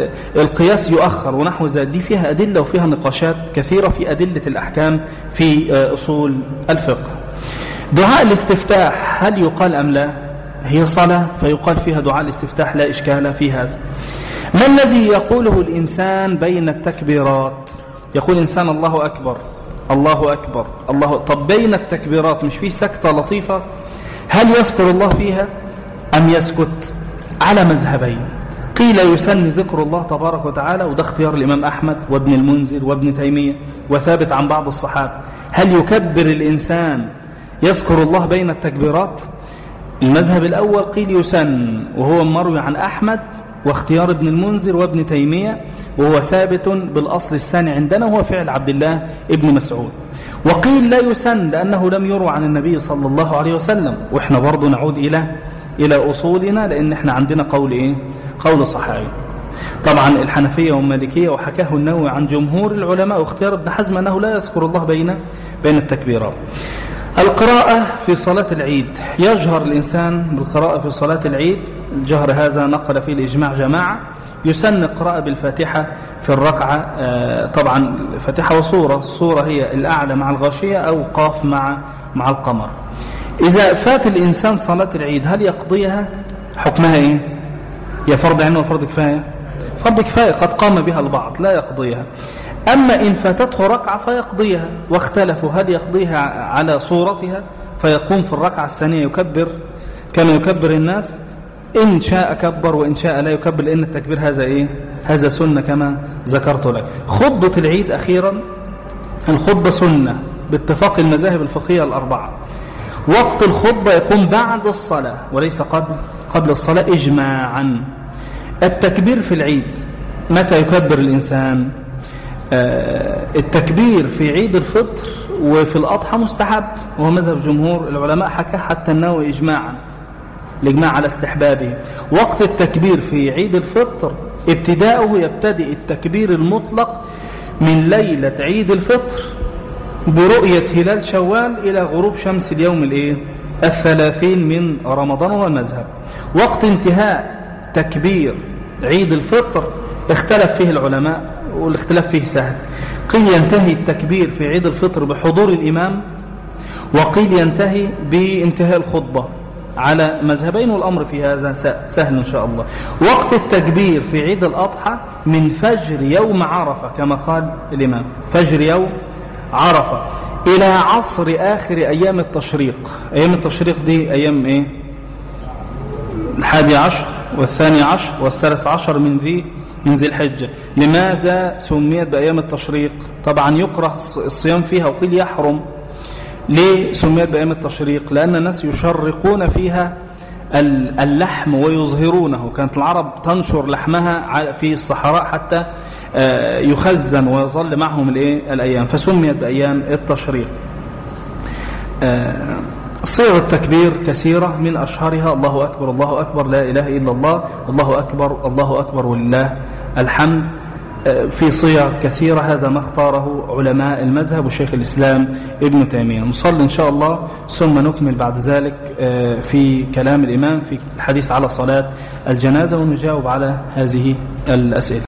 S1: القياس يؤخر ونحو ذلك. دي فيها أدلة وفيها نقاشات كثيرة في أدلة الأحكام في أصول الفقه. دعاء الاستفتاح هل يقال أم لا؟ هي صلاة فيقال فيها دعاء الاستفتاح، لا إشكال في هذا. ما الذي يقوله الإنسان بين التكبيرات؟ يقول الإنسان الله أكبر الله أكبر الله. طب بين التكبيرات مش فيه سكتة لطيفة؟ هل يذكر الله فيها أم يسكت؟ على مذهبين. قيل يسن ذكر الله تبارك وتعالى، وده اختيار الإمام أحمد وابن المنذر وابن تيمية وثابت عن بعض الصحابة. هل يكبر الإنسان يذكر الله بين التكبيرات؟ المذهب الأول قيل يسن، وهو مروي عن أحمد واختيار ابن المنذر وابن تيمية، وهو ثابت بالأصل الثاني عندنا وهو فعل عبد الله ابن مسعود. وقيل لا يسن لأنه لم يروى عن النبي صلى الله عليه وسلم. وإحنا برضو نعود إلى أصولنا، لأن إحنا عندنا قول إيه؟ قول صحابي. طبعا الحنفية والمالكية، وحكاه النووي عن جمهور العلماء واختيار ابن حزم أنه لا يذكر الله بين التكبيرات. القراءة في صلاة العيد، يجهر الإنسان بالقراءة في صلاة العيد. الجهر هذا نقل فيه الإجماع جماعة. يسن القراءة بالفاتحة في الركعة، طبعا الفاتحة وصورة، الصورة هي الأعلى مع الغاشية أو قاف مع القمر. إذا فات الإنسان صلاة العيد هل يقضيها؟ حكمها إيه؟ يا فرض عين وفرض كفاية؟ فرض كفاية قد قام بها البعض، لا يقضيها. أما إن فاتته ركعة فيقضيها، واختلفوا هل يقضيها على صورتها فيقوم في الركعة الثانية يكبر كما يكبر الناس، إن شاء كبر وإن شاء لا يكبر، لأن التكبير هذا إيه؟ هذا سنة كما ذكرت لك. خطبة العيد أخيرا، الخطبة سنة باتفاق المذاهب الفقهية الأربعة. وقت الخطبة يكون بعد الصلاة وليس قبل الصلاة إجماعا. التكبير في العيد متى يكبر الإنسان؟ التكبير في عيد الفطر وفي الأضحى مستحب، وهو مذهب جمهور العلماء، حكى حتى النووي إجماعا، الإجماع على استحبابه. وقت التكبير في عيد الفطر ابتداؤه يبتدئ التكبير المطلق من ليلة عيد الفطر برؤية هلال شوال إلى غروب شمس اليوم 30 من رمضان، والمذهب. وقت انتهاء تكبير عيد الفطر اختلف فيه العلماء، والاختلاف فيه سهل. قيل ينتهي التكبير في عيد الفطر بحضور الإمام، وقيل ينتهي بانتهاء الخطبة، على مذهبين، والأمر في هذا سهل إن شاء الله. وقت التكبير في عيد الأضحى من فجر يوم عرفة كما قال الإمام، فجر يوم عرفة إلى عصر آخر أيام التشريق. أيام التشريق دي أيام إيه؟ 11 و12 و13 من ذي الحجة. لماذا سميت بأيام التشريق؟ طبعا يكره الصيام فيها، وقيل يحرم. ليه سميت بأيام التشريق؟ لأن الناس يشرقون فيها اللحم ويظهرونه. كانت العرب تنشر لحمها في الصحراء حتى يخزن ويظل معهم الأيام، فسميت بأيام التشريق. صيغ التكبير كثيرة، من أشهرها الله أكبر الله أكبر لا إله إلا الله، الله أكبر الله أكبر ولله الحمد. في صيغ كثيرة، هذا ما اختاره علماء المذهب وشيخ الإسلام ابن تيمية. نصلي إن شاء الله ثم نكمل بعد ذلك في كلام الإمام في الحديث على صلاة الجنازة، ونجاوب على هذه الأسئلة.